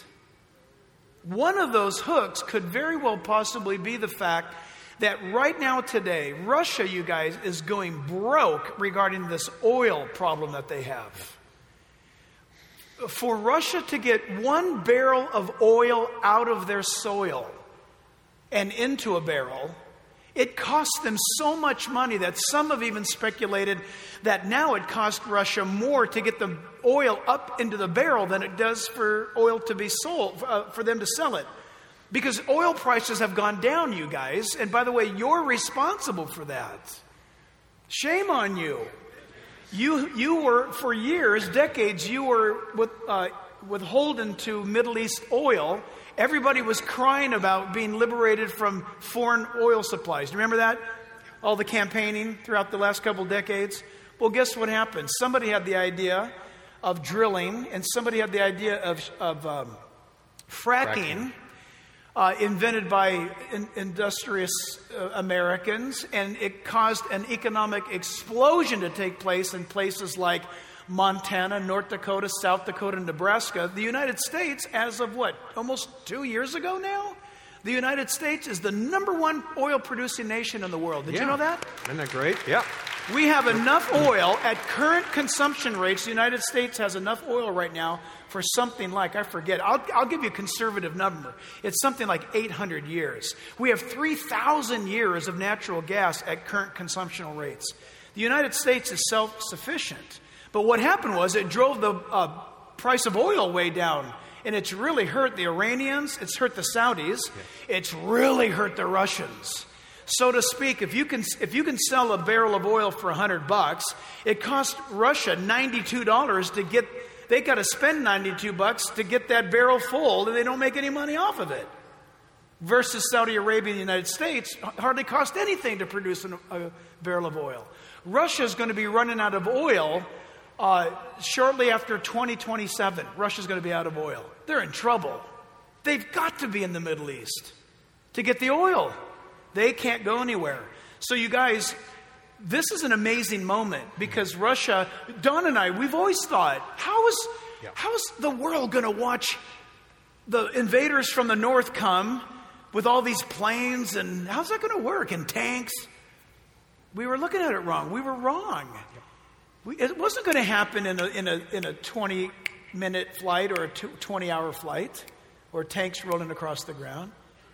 One of those hooks could very well possibly be the fact that right now today, Russia, you guys, is going broke regarding this oil problem that they have. For Russia to get 1 barrel of oil out of their soil and into a barrel, it costs them so much money that some have even speculated that now it costs Russia more to get the oil up into the barrel than it does for oil to be sold, for them to sell it. Because oil prices have gone down, you guys. And by the way, you're responsible for that. Shame on you. You were, for years, decades, you were withholden to Middle East oil. Everybody was crying about being liberated from foreign oil supplies. Do you remember that? All the campaigning throughout the last couple of decades. Well, guess what happened? Somebody had the idea of drilling, and somebody had the idea of fracking. Invented by industrious Americans, and it caused an economic explosion to take place in places like Montana, North Dakota, South Dakota, and Nebraska. The United States, as of what, almost 2 years ago now? The United States is the #1 oil-producing nation in the world. Did you know that? Isn't that great? Yeah. We have enough oil at current consumption rates. The United States has enough oil right now for something like, I forget, I'll give you a conservative number. It's something like 800 years. We have 3,000 years of natural gas at current consumption rates. The United States is self-sufficient. But what happened was it drove the price of oil way down. And it's really hurt the Iranians. It's hurt the Saudis. It's really hurt the Russians. So to speak, if you can sell a barrel of oil for $100, it costs Russia $92 to get. They got to spend $92 to get that barrel full, and they don't make any money off of it. Versus Saudi Arabia and the United States, hardly cost anything to produce a barrel of oil. Russia is going to be running out of oil shortly after 2027. Russia's going to be out of oil. They're in trouble. They've got to be in the Middle East to get the oil. They can't go anywhere. So you guys, this is an amazing moment because Russia, Don and I, we've always thought, how is the world going to watch the invaders from the north come with all these planes, and how's that going to work? And tanks? We were looking at it wrong. We were wrong. It wasn't going to happen in a 20-minute flight or a 20-hour flight or tanks rolling across the ground.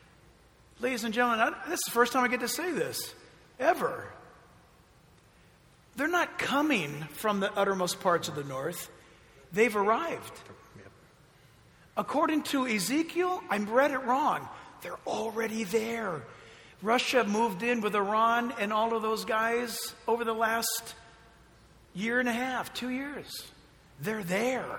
Ladies and gentlemen, this is the first time I get to say this, ever. They're not coming from the uttermost parts of the north. They've arrived. According to Ezekiel, I read it wrong. They're already there. Russia moved in with Iran and all of those guys over the last year and a half, 2 years. They're there.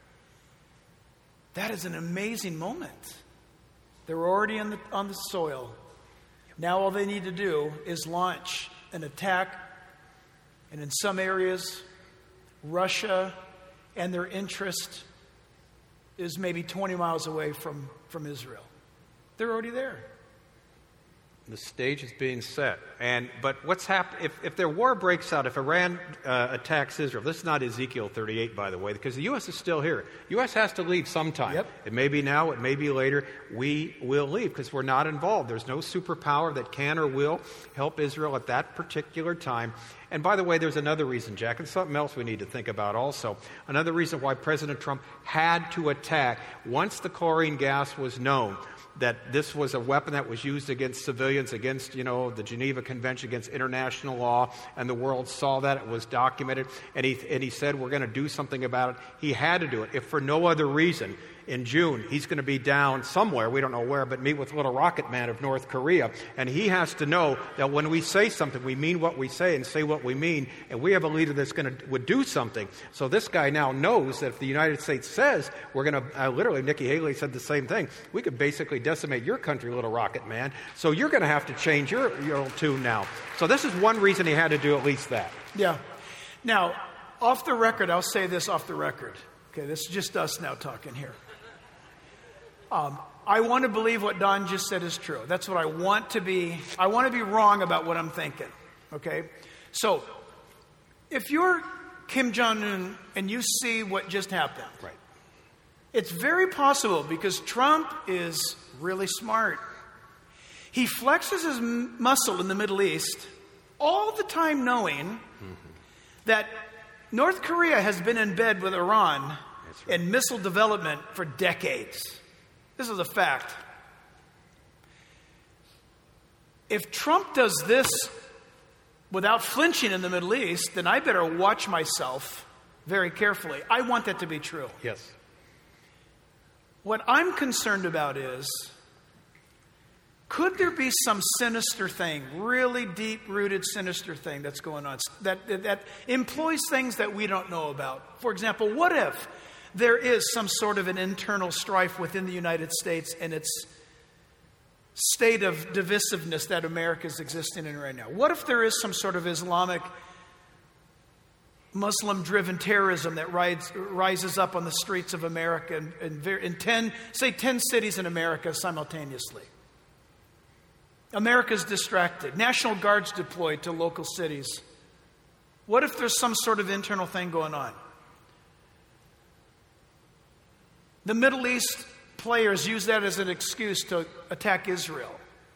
That is an amazing moment. They're already on the soil. Now all they need to do is launch an attack. And in some areas, Russia and their interest is maybe 20 miles away from Israel. They're already there. The stage is being set. But what's happened, if their war breaks out, if Iran attacks Israel, this is not Ezekiel 38, by the way, because the U.S. is still here. The U.S. has to leave sometime. Yep. It may be now, it may be later. We will leave because we're not involved. There's no superpower that can or will help Israel at that particular time. And by the way, there's another reason, Jack, and something else we need to think about also. Another reason why President Trump had to attack once the chlorine gas was known, that this was a weapon that was used against civilians, against, the Geneva Convention, against international law, and the world saw that. It was documented, and he said, we're going to do something about it. He had to do it, if for no other reason. In June, he's going to be down somewhere, we don't know where, but meet with Little Rocket Man of North Korea, and he has to know that when we say something, we mean what we say and say what we mean, and we have a leader that's would do something. So this guy now knows that if the United States says we're going to, literally, Nikki Haley said the same thing, we could basically decimate your country, Little Rocket Man, so you're going to have to change your tune now. So this is one reason he had to do at least that. Yeah. Now, off the record, I'll say this off the record. Okay, this is just us now talking here. I want to believe what Don just said is true. That's what I want to be. I want to be wrong about what I'm thinking. Okay? So, if you're Kim Jong-un and you see what just happened, Right. it's very possible because Trump is really smart. He flexes his muscle in the Middle East all the time knowing that North Korea has been in bed with Iran in missile development for decades. This is a fact. If Trump does this without flinching in the Middle East, then I better watch myself very carefully. I want that to be true. Yes. What I'm concerned about is, could there be some sinister thing, really deep-rooted sinister thing that's going on that employs things that we don't know about? For example, what if there is some sort of an internal strife within the United States and its state of divisiveness that America is existing in right now? What if there is some sort of Islamic, Muslim-driven terrorism that rises up on the streets of America in 10 cities in America simultaneously? America's distracted. National Guards deployed to local cities. What if there's some sort of internal thing going on? The Middle East players use that as an excuse to attack Israel.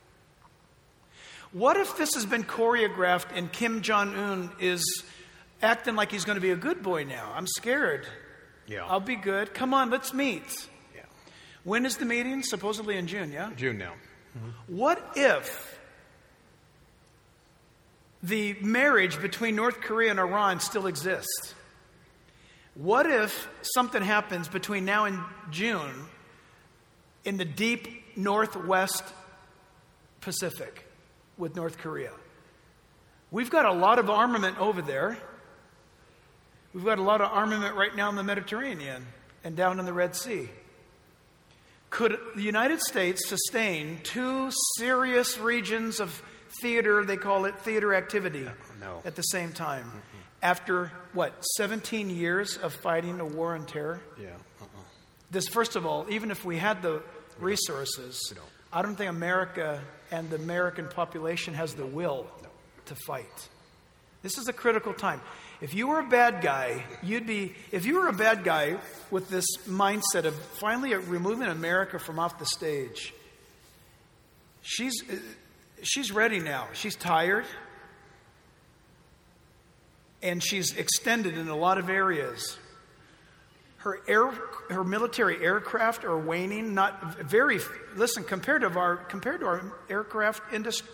What if this has been choreographed and Kim Jong-un is acting like he's going to be a good boy now? I'm scared. Yeah. I'll be good. Come on, let's meet. Yeah. When is the meeting? Supposedly in June, yeah? June now. What if the marriage between North Korea and Iran still exists? What if something happens between now and June in the deep northwest Pacific with North Korea? We've got a lot of armament over there. We've got a lot of armament right now in the Mediterranean and down in the Red Sea. Could the United States sustain two serious regions of theater, they call it theater activity, No. at the same time? After, 17 years of fighting a war on terror? Yeah. This, first of all, even if we had the resources, We don't. I don't think America and the American population has the will to fight. This is a critical time. If you were a bad guy, if you were a bad guy with this mindset of finally removing America from off the stage, she's ready now. She's tired. And she's extended in a lot of areas. Her military aircraft are waning. Not very. Listen, compared to our aircraft industry,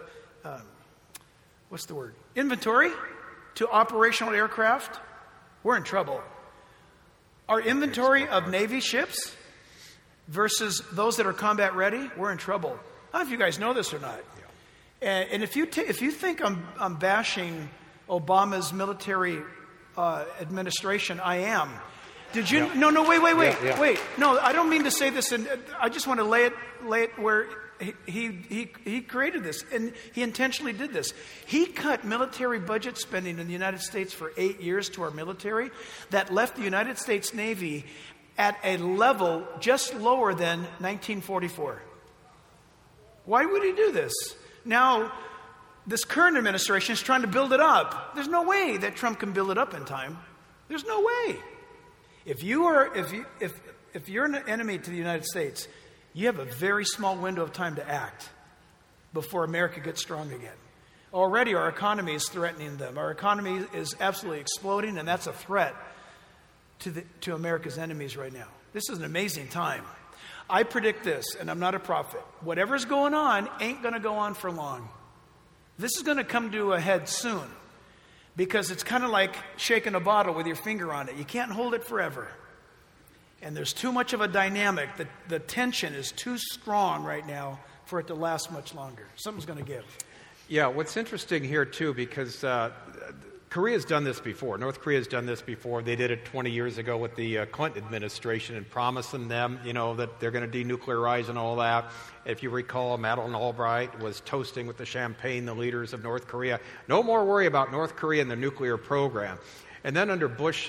what's the word? Inventory to operational aircraft, we're in trouble. Our inventory of Navy ships versus those that are combat ready, we're in trouble. I don't know if you guys know this or not. Yeah. And if you think I'm bashing Obama's military administration, I am. Did you? Yeah. No. Wait. No, I don't mean to say this, and I just want to lay it where he created this, and he intentionally did this. He cut military budget spending in the United States for 8 years to our military that left the United States Navy at a level just lower than 1944. Why would he do this? Now, this current administration is trying to build it up. There's no way that Trump can build it up in time. There's no way. If you're an enemy to the United States, you have a very small window of time to act before America gets strong again. Already our economy is threatening them. Our economy is absolutely exploding, and that's a threat to America's enemies right now. This is an amazing time. I predict this, and I'm not a prophet. Whatever's going on ain't going to go on for long. This is going to come to a head soon, because it's kind of like shaking a bottle with your finger on it. You can't hold it forever. And there's too much of a dynamic. The tension is too strong right now for it to last much longer. Something's going to give. Yeah, what's interesting here, too, because Korea's done this before. North Korea's done this before. They did it 20 years ago with the Clinton administration and promising them, that they're going to denuclearize and all that. If you recall, Madeleine Albright was toasting with the champagne the leaders of North Korea. No more worry about North Korea and the nuclear program. And then under Bush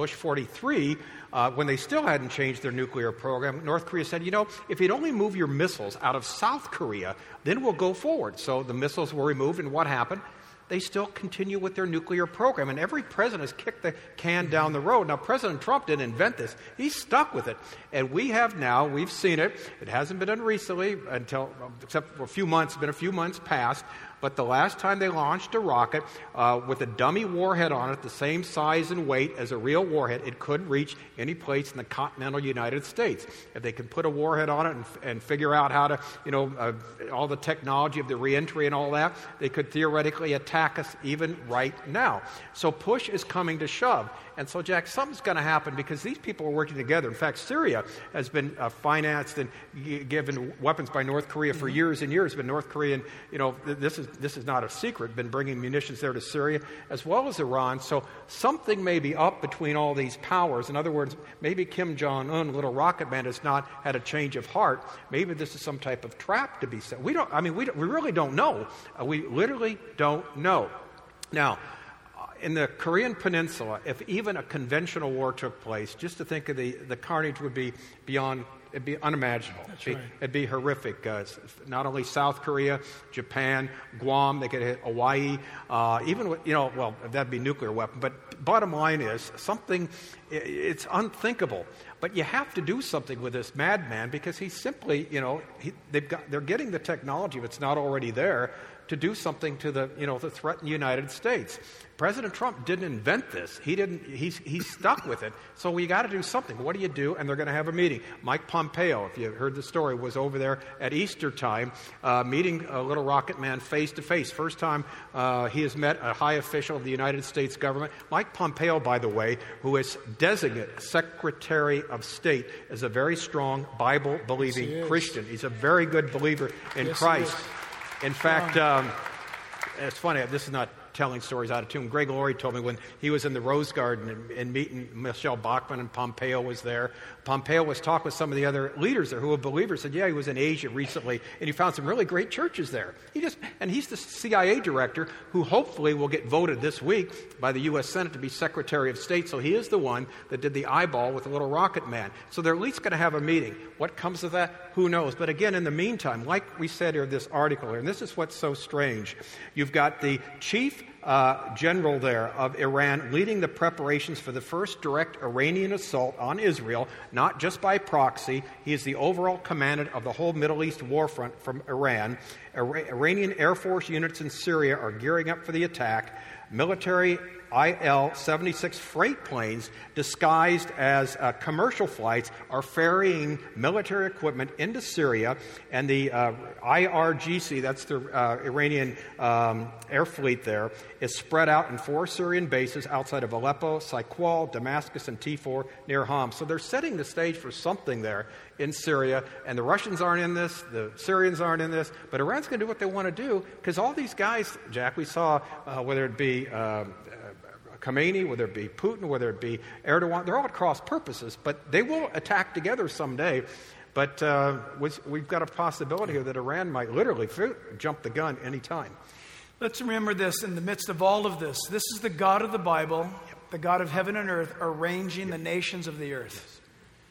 43, when they still hadn't changed their nuclear program, North Korea said, if you'd only move your missiles out of South Korea, then we'll go forward. So the missiles were removed, and what happened? They still continue with their nuclear program. And every president has kicked the can down the road. Now, President Trump didn't invent this. He's stuck with it. And we've seen it. It hasn't been done recently except for a few months. It's been a few months past. But the last time they launched a rocket with a dummy warhead on it, the same size and weight as a real warhead, it could reach any place in the continental United States. If they can put a warhead on it and figure out how to, all the technology of the reentry and all that, they could theoretically attack us even right now. So push is coming to shove. And so, Jack, something's going to happen because these people are working together. In fact, Syria has been financed and given weapons by North Korea for years and years. But North Korean, this is not a secret, been bringing munitions there to Syria as well as Iran. So something may be up between all these powers. In other words, maybe Kim Jong-un, little rocket man, has not had a change of heart. Maybe this is some type of trap to be set. We really don't know. We literally don't know. Now, in the Korean Peninsula, if even a conventional war took place, just to think of the carnage would be beyond, it'd be unimaginable. It'd be horrific. Not only South Korea, Japan, Guam, they could hit Hawaii, even with, that'd be nuclear weapon. But bottom line is it's unthinkable. But you have to do something with this madman because he's simply, they're getting the technology, if it's not already there, to do something to the threatened United States. President Trump didn't invent this. He's stuck with it. So we got to do something. What do you do? And they're going to have a meeting. Mike Pompeo, if you heard the story, was over there at Easter time, meeting a little rocket man face to face. First time he has met a high official of the United States government. Mike Pompeo, by the way, who is designated Secretary of State, is a very strong Bible-believing Christian. He's a very good believer in Christ. In fact, it's funny, this is not telling stories out of tune. Greg Laurie told me when he was in the Rose Garden and meeting Michelle Bachmann and Pompeo was there. Pompeo was talking with some of the other leaders there who were believers. Said, he was in Asia recently and he found some really great churches there. And he's the CIA director who hopefully will get voted this week by the U.S. Senate to be Secretary of State. So he is the one that did the eyeball with the little rocket man. So they're at least going to have a meeting. What comes of that? Who knows? But again, in the meantime, like we said here, this article here, and this is what's so strange. You've got the chief general there of Iran leading the preparations for the first direct Iranian assault on Israel, not just by proxy. He is the overall commandant of the whole Middle East war front from Iran. Iranian Air Force units in Syria are gearing up for the attack. Military IL-76 freight planes disguised as commercial flights are ferrying military equipment into Syria, and the IRGC, that's the Iranian air fleet there, is spread out in 4 Syrian bases outside of Aleppo, Saiqal, Damascus, and T4 near Homs. So they're setting the stage for something there in Syria, and the Russians aren't in this, the Syrians aren't in this, but Iran's going to do what they want to do, because all these guys, Jack, we saw, whether it be Khamenei, whether it be Putin, whether it be Erdogan, they're all at cross purposes, but they will attack together someday. But we've got a possibility here that Iran might literally jump the gun any time. Let's remember this in the midst of all of this. This is the God of the Bible, the God of heaven and earth, arranging the nations of the earth.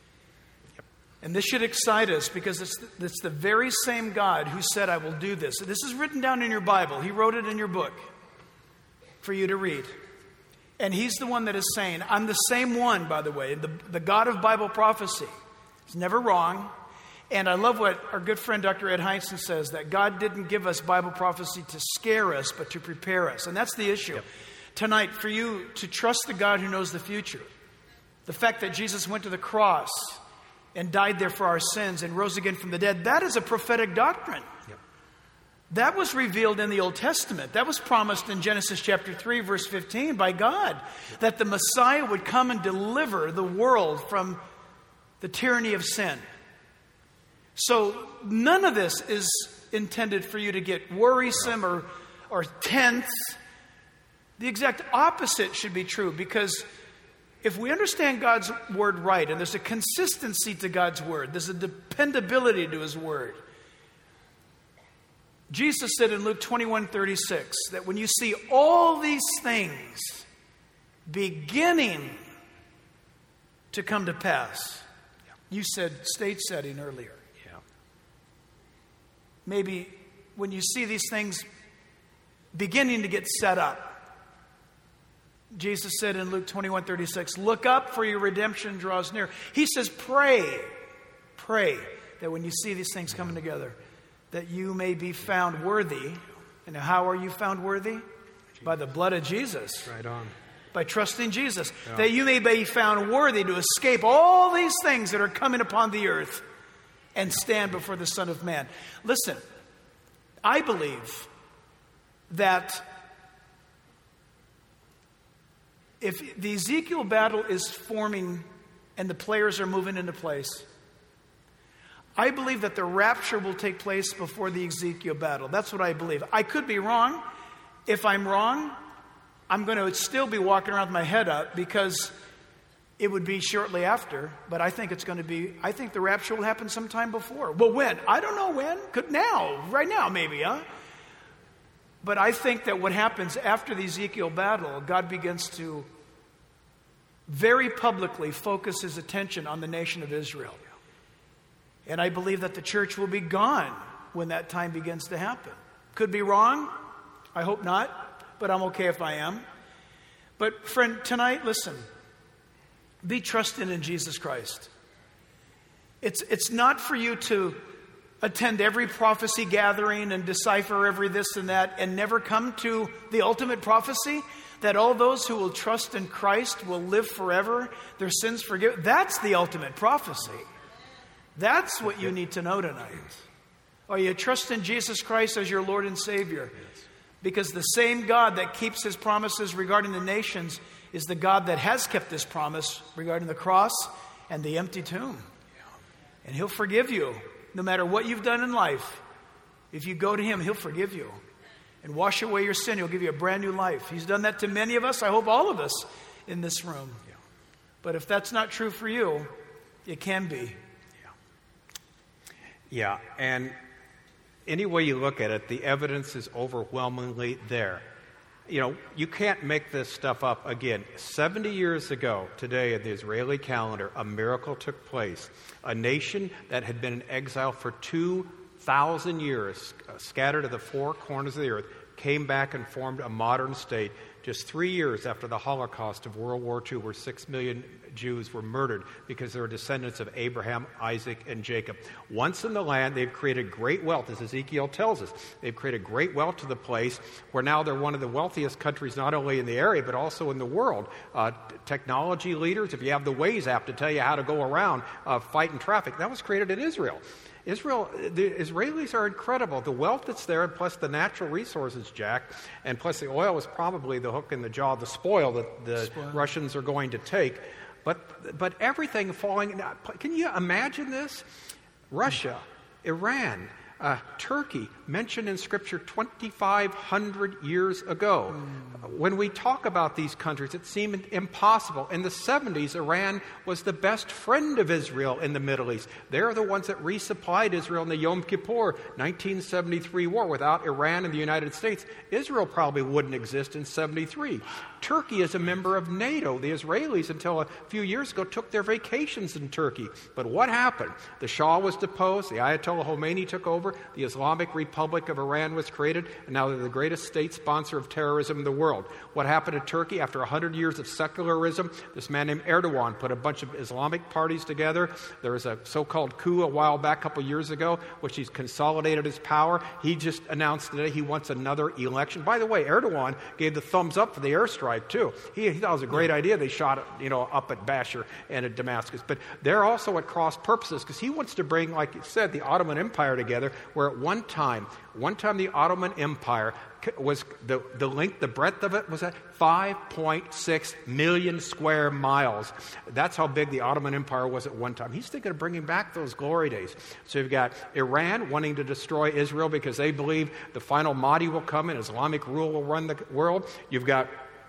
And this should excite us because it's the very same God who said, I will do this. This is written down in your Bible. He wrote it in your book for you to read. And he's the one that is saying, I'm the same one, by the way, the God of Bible prophecy. He's never wrong. And I love what our good friend Dr. Ed Heinzen says, that God didn't give us Bible prophecy to scare us, but to prepare us. And that's the issue. Yep. Tonight, for you to trust the God who knows the future. The fact that Jesus went to the cross and died there for our sins and rose again from the dead, that is a prophetic doctrine. Yep. That was revealed in the Old Testament. That was promised in Genesis chapter 3, verse 15 by God, that the Messiah would come and deliver the world from the tyranny of sin. So none of this is intended for you to get worrisome or tense. The exact opposite should be true, because if we understand God's word right, and there's a consistency to God's word, there's a dependability to his word. Jesus said in Luke 21:36 that when you see all these things beginning to come to pass. You said stage setting earlier. Yeah. Maybe when you see these things beginning to get set up, Jesus said in Luke 21:36, look up, for your redemption draws near. He says, pray that when you see these things coming together, that you may be found worthy. And how are you found worthy? By the blood of Jesus. Right on. By trusting Jesus. Yeah. That you may be found worthy to escape all these things that are coming upon the earth and stand before the Son of Man. Listen, I believe that if the Ezekiel battle is forming and the players are moving into place, I believe that the rapture will take place before the Ezekiel battle. That's what I believe. I could be wrong. If I'm wrong, I'm going to still be walking around with my head up because it would be shortly after. But I think I think the rapture will happen sometime before. Well, when? I don't know when. Right now maybe, huh? But I think that what happens after the Ezekiel battle, God begins to very publicly focus his attention on the nation of Israel. And I believe that the church will be gone when that time begins to happen. Could be wrong. I hope not. But I'm okay if I am. But friend, tonight, listen. Be trusting in Jesus Christ. It's not for you to attend every prophecy gathering and decipher every this and that and never come to the ultimate prophecy that all those who will trust in Christ will live forever, their sins forgiven. That's the ultimate prophecy. That's what you need to know tonight. Are you trusting Jesus Christ as your Lord and Savior? Because the same God that keeps his promises regarding the nations is the God that has kept this promise regarding the cross and the empty tomb. And he'll forgive you no matter what you've done in life. If you go to him, he'll forgive you and wash away your sin. He'll give you a brand new life. He's done that to many of us. I hope all of us in this room. But if that's not true for you, it can be. Yeah, and any way you look at it, the evidence is overwhelmingly there. You know, you can't make this stuff up again. 70 years ago today in the Israeli calendar, a miracle took place. A nation that had been in exile for 2,000 years, scattered to the four corners of the earth, came back and formed a modern state just 3 years after the Holocaust of World War II, where 6 million Jews were murdered because they were descendants of Abraham, Isaac, and Jacob. Once in the land, they've created great wealth, as Ezekiel tells us. They've created great wealth to the place where now they're one of the wealthiest countries, not only in the area, but also in the world. Technology leaders, if you have the Waze app to tell you how to go around fighting traffic, that was created in Israel. The Israelis are incredible. The wealth that's there, and plus the natural resources, Jack, and plus the oil is probably the hook in the jaw, the spoil that the Russians are going to take. But everything falling. Can you imagine this? Russia, Iran, Turkey, mentioned in Scripture 2,500 years ago. When we talk about these countries, it seemed impossible. In the 70s, Iran was the best friend of Israel in the Middle East. They're the ones that resupplied Israel in the Yom Kippur 1973 war. Without Iran and the United States, Israel probably wouldn't exist in 73. Turkey is a member of NATO. The Israelis, until a few years ago, took their vacations in Turkey. But what happened? The Shah was deposed, the Ayatollah Khomeini took over, the Islamic Republic of Iran was created, and now they're the greatest state sponsor of terrorism in the world. What happened to Turkey? After 100 years of secularism, this man named Erdogan put a bunch of Islamic parties together. There was a so-called coup a while back, a couple years ago, which he's consolidated his power. He just announced today he wants another election. By the way, Erdogan gave the thumbs up for the airstrike, too. He thought it was a great idea. They shot it, up at Bashar and at Damascus. But they're also at cross purposes because he wants to bring, like you said, the Ottoman Empire together, where at one time the Ottoman Empire was the breadth of it was at 5.6 million square miles. That's how big the Ottoman Empire was at one time. He's thinking of bringing back those glory days. So you've got Iran wanting to destroy Israel because they believe the final Mahdi will come and Islamic rule will run the world. You've got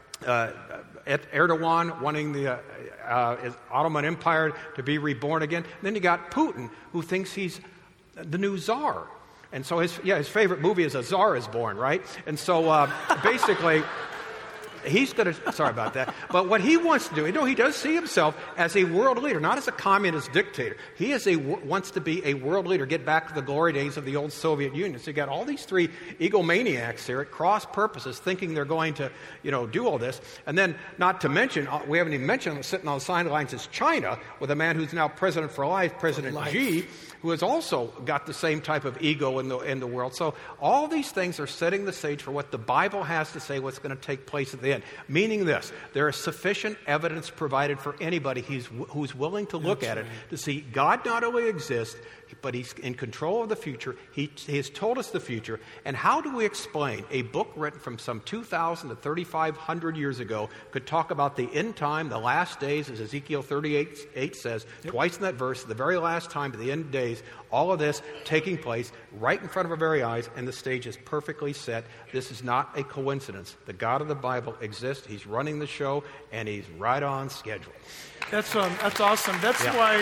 Erdogan wanting the Ottoman Empire to be reborn again. And then you got Putin, who thinks he's the new czar. And so his favorite movie is A Tsar is Born, right? And so basically, he's going to, sorry about that, but what he wants to do, he does see himself as a world leader, not as a communist dictator. He wants to be a world leader, get back to the glory days of the old Soviet Union. So you got all these three egomaniacs here at cross purposes thinking they're going to, do all this. And then, not to mention, we haven't even mentioned, sitting on the sidelines is China, with a man who's now president for life, President Xi, who has also got the same type of ego in the world. So all these things are setting the stage for what the Bible has to say, what's going to take place at the end. Meaning this, there is sufficient evidence provided for anybody who's willing to look at it to see God not only exists, but he's in control of the future. He has told us the future. And how do we explain a book written from some 2,000 to 3,500 years ago could talk about the end time, the last days, as Ezekiel 38:8 says, twice in that verse, the very last time, to the end of days, all of this taking place right in front of our very eyes, and the stage is perfectly set. This is not a coincidence. The God of the Bible exists. He's running the show, and he's right on schedule. That's awesome. That's why...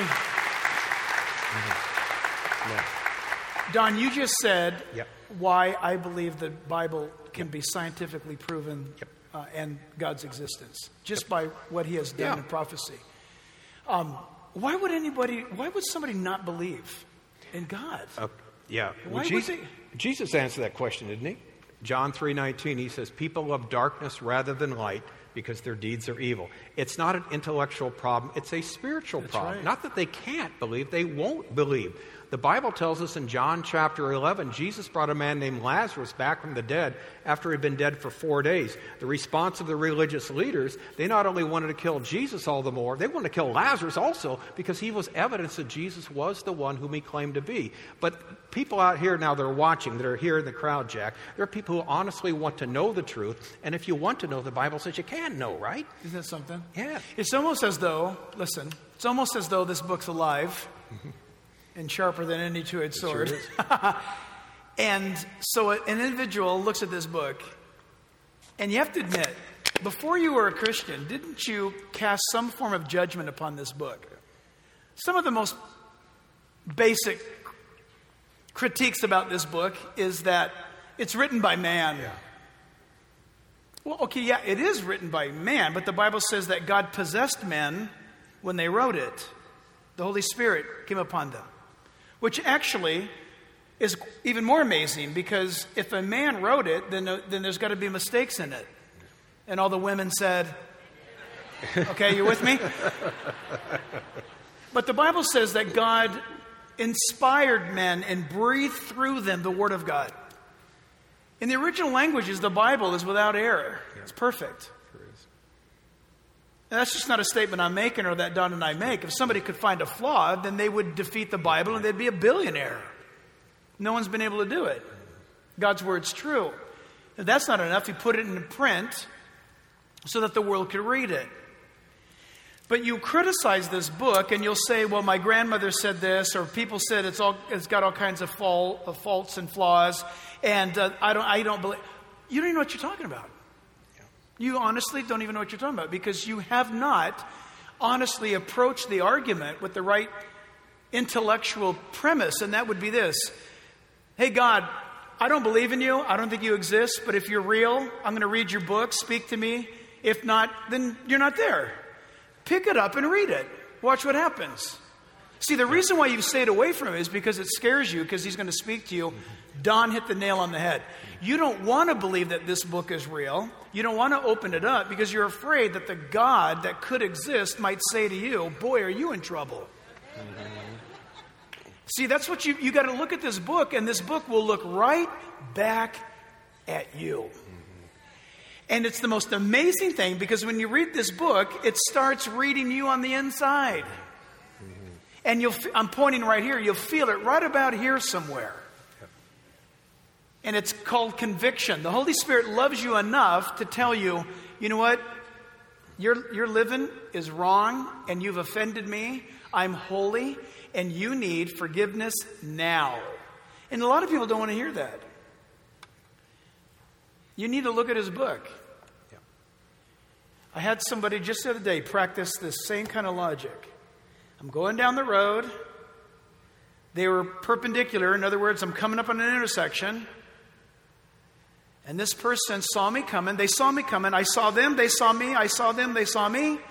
Yeah. Don, you just said why I believe the Bible can be scientifically proven and God's existence, just by what he has done in prophecy. Why would somebody not believe in God? Jesus answered that question, didn't he? John 3:19, he says, people love darkness rather than light because their deeds are evil. It's not an intellectual problem. It's a spiritual problem. Right. Not that they can't believe, they won't believe. The Bible tells us in John chapter 11, Jesus brought a man named Lazarus back from the dead after he'd been dead for 4 days. The response of the religious leaders, they not only wanted to kill Jesus all the more, they wanted to kill Lazarus also because he was evidence that Jesus was the one whom he claimed to be. But people out here now that are watching, that are here in the crowd, Jack, there are people who honestly want to know the truth. And if you want to know, the Bible says you can know, right? Isn't that something? Yeah. It's almost as though this book's alive. Mm-hmm. And sharper than any two-edged sword. Sure. And so an individual looks at this book, and you have to admit, before you were a Christian, didn't you cast some form of judgment upon this book? Some of the most basic critiques about this book is that it's written by man. Yeah. Well, okay, yeah, it is written by man, but the Bible says that God possessed men when they wrote it. The Holy Spirit came upon them. Which actually is even more amazing, because if a man wrote it, then there's got to be mistakes in it. And all the women said, okay, you with me? But the Bible says that God inspired men and breathed through them the Word of God. In the original languages, the Bible is without error. It's perfect. Now, that's just not a statement I'm making or that Don and I make. If somebody could find a flaw, then they would defeat the Bible and they'd be a billionaire. No one's been able to do it. God's word's true. If that's not enough, he put it in print so that the world could read it. But you criticize this book and you'll say, well, my grandmother said this, or people said it's got all kinds of faults and flaws, and I don't believe. You don't even know what you're talking about. You honestly don't even know what you're talking about, because you have not honestly approached the argument with the right intellectual premise, and that would be this. Hey, God, I don't believe in you. I don't think you exist, but if you're real, I'm going to read your book. Speak to me. If not, then you're not there. Pick it up and read it. Watch what happens. See, the reason why you've stayed away from it is because it scares you, because he's going to speak to you. Don hit the nail on the head. You don't want to believe that this book is real. You don't want to open it up because you're afraid that the God that could exist might say to you, boy, are you in trouble. See, that's what you got to look at this book, and this book will look right back at you. And it's the most amazing thing, because when you read this book, it starts reading you on the inside. And I'm pointing right here. You'll feel it right about here somewhere. And it's called conviction. The Holy Spirit loves you enough to tell you, you know what? Your living is wrong, and you've offended me. I'm holy, and you need forgiveness now. And a lot of people don't want to hear that. You need to look at his book. Yeah. I had somebody just the other day practice this same kind of logic. I'm going down the road. They were perpendicular. In other words, I'm coming up on an intersection. And this person saw me coming. They saw me coming. I saw them. They saw me. I saw them. They saw me.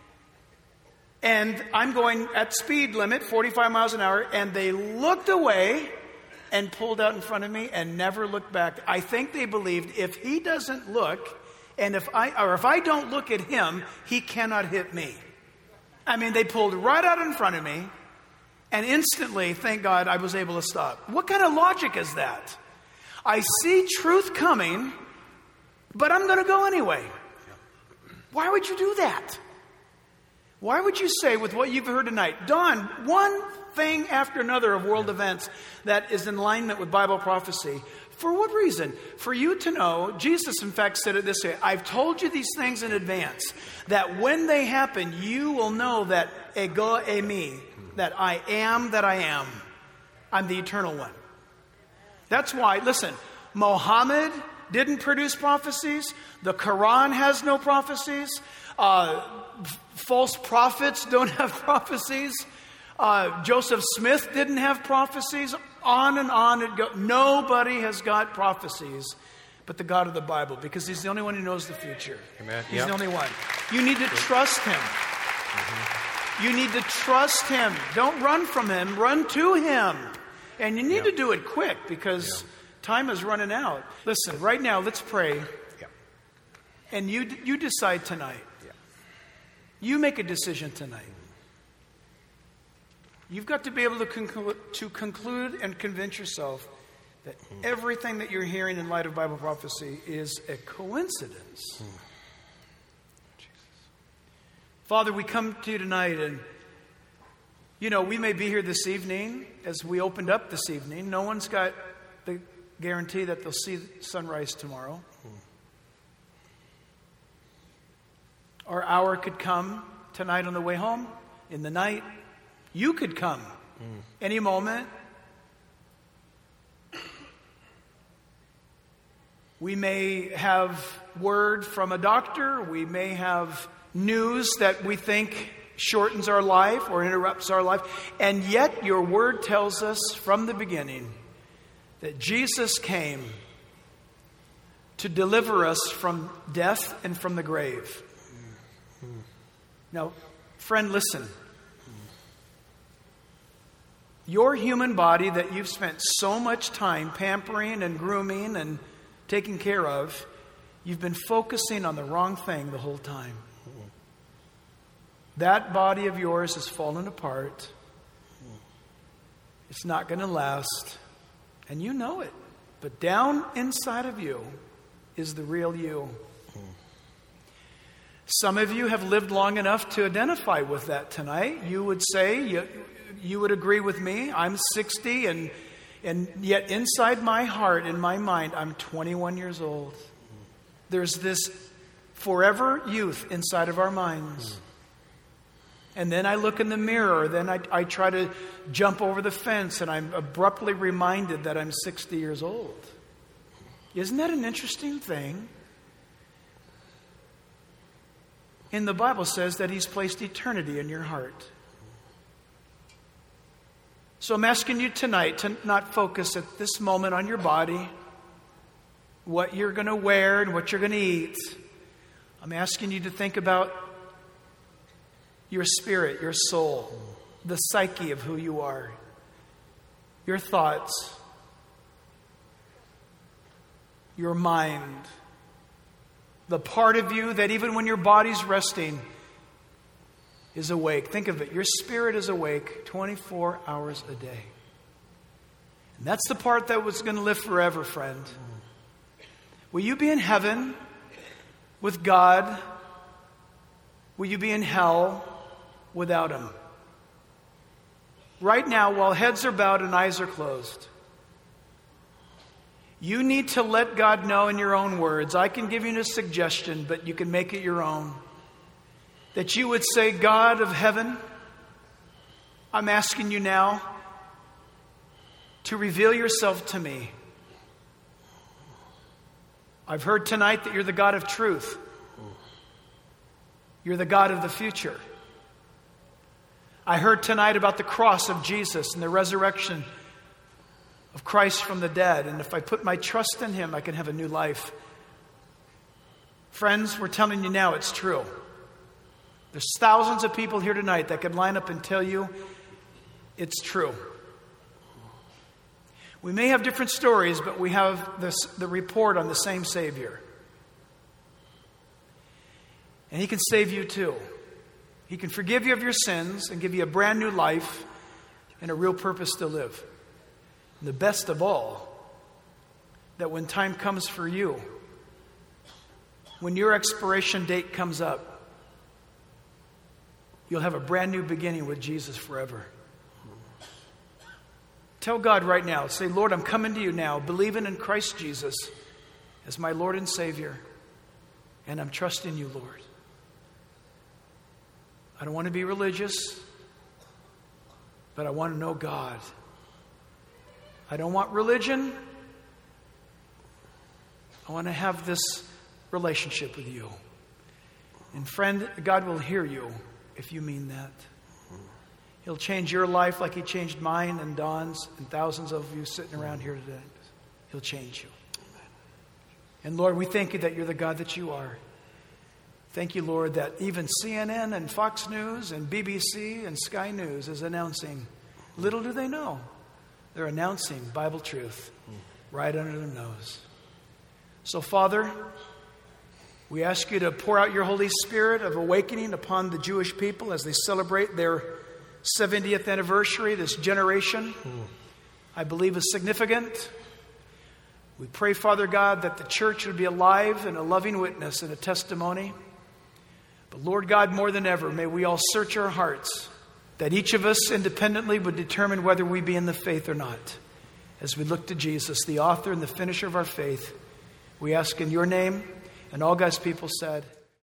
And I'm going at speed limit, 45 miles an hour. And they looked away and pulled out in front of me and never looked back. I think they believed if he doesn't look, and if I don't look at him, he cannot hit me. I mean, they pulled right out in front of me, and instantly, thank God, I was able to stop. What kind of logic is that? I see truth coming, but I'm going to go anyway. Why would you do that? Why would you say, with what you've heard tonight, Don, one thing after another of world events that is in alignment with Bible prophecy? For what reason? For you to know, Jesus in fact said it this way, I've told you these things in advance, that when they happen, you will know that ego eimi, that I am. I'm the eternal one. That's why, listen, Muhammad didn't produce prophecies. The Quran has no prophecies. False prophets don't have prophecies. Joseph Smith didn't have prophecies. On it goes. Nobody has got prophecies but the God of the Bible, because He's the only one who knows the future. Amen. He's the only one. You need to trust Him. Mm-hmm. You need to trust Him. Don't run from Him. Run to Him. And you need to do it quick, because time is running out. Listen, right now, let's pray. And you decide tonight. You make a decision tonight. You've got to be able to conclude and convince yourself that everything that you're hearing in light of Bible prophecy is a coincidence. Father, we come to you tonight, and we may be here this evening as we opened up this evening. No one's got the guarantee that they'll see sunrise tomorrow. Our hour could come tonight on the way home, in the night. You could come any moment. We may have word from a doctor. We may have news that we think shortens our life or interrupts our life. And yet your word tells us from the beginning that Jesus came to deliver us from death and from the grave. Now, friend, listen. Your human body that you've spent so much time pampering and grooming and taking care of, you've been focusing on the wrong thing the whole time. That body of yours has fallen apart. It's not going to last. And you know it. But down inside of you is the real you. Some of you have lived long enough to identify with that tonight. You would say, you would agree with me, I'm 60 and yet inside my heart, in my mind, I'm 21 years old. There's this forever youth inside of our minds. And then I look in the mirror, then I try to jump over the fence, and I'm abruptly reminded that I'm 60 years old. Isn't that an interesting thing? And the Bible says that He's placed eternity in your heart. So I'm asking you tonight to not focus at this moment on your body, what you're going to wear and what you're going to eat. I'm asking you to think about your spirit, your soul, the psyche of who you are, your thoughts, your mind, the part of you that even when your body's resting is awake. Think of it. Your spirit is awake 24 hours a day. And that's the part that was going to live forever, friend. Will you be in heaven with God? Will you be in hell without Him? Right now, while heads are bowed and eyes are closed, you need to let God know in your own words. I can give you a suggestion, but you can make it your own. That you would say, God of heaven, I'm asking you now to reveal yourself to me. I've heard tonight that you're the God of truth. You're the God of the future. I heard tonight about the cross of Jesus and the resurrection of Christ from the dead. And if I put my trust in him, I can have a new life. Friends, we're telling you now, it's true. There's thousands of people here tonight that could line up and tell you it's true. We may have different stories, but we have the report on the same Savior. And he can save you too. He can forgive you of your sins and give you a brand new life and a real purpose to live. And the best of all, that when time comes for you, when your expiration date comes up, you'll have a brand new beginning with Jesus forever. Tell God right now, say, Lord, I'm coming to you now, believing in Christ Jesus as my Lord and Savior, and I'm trusting you, Lord. I don't want to be religious, but I want to know God. I don't want religion. I want to have this relationship with you. And friend, God will hear you if you mean that. He'll change your life like he changed mine and Dawn's and thousands of you sitting around here today. He'll change you. And Lord, we thank you that you're the God that you are. Thank you, Lord, that even CNN and Fox News and BBC and Sky News is announcing. Little do they know, they're announcing Bible truth right under their nose. So, Father, we ask you to pour out your Holy Spirit of awakening upon the Jewish people as they celebrate their 70th anniversary. This generation, I believe, is significant. We pray, Father God, that the church would be alive and a loving witness and a testimony. But Lord God, more than ever, may we all search our hearts, that each of us independently would determine whether we be in the faith or not. As we look to Jesus, the author and the finisher of our faith, we ask in your name, and all God's people said,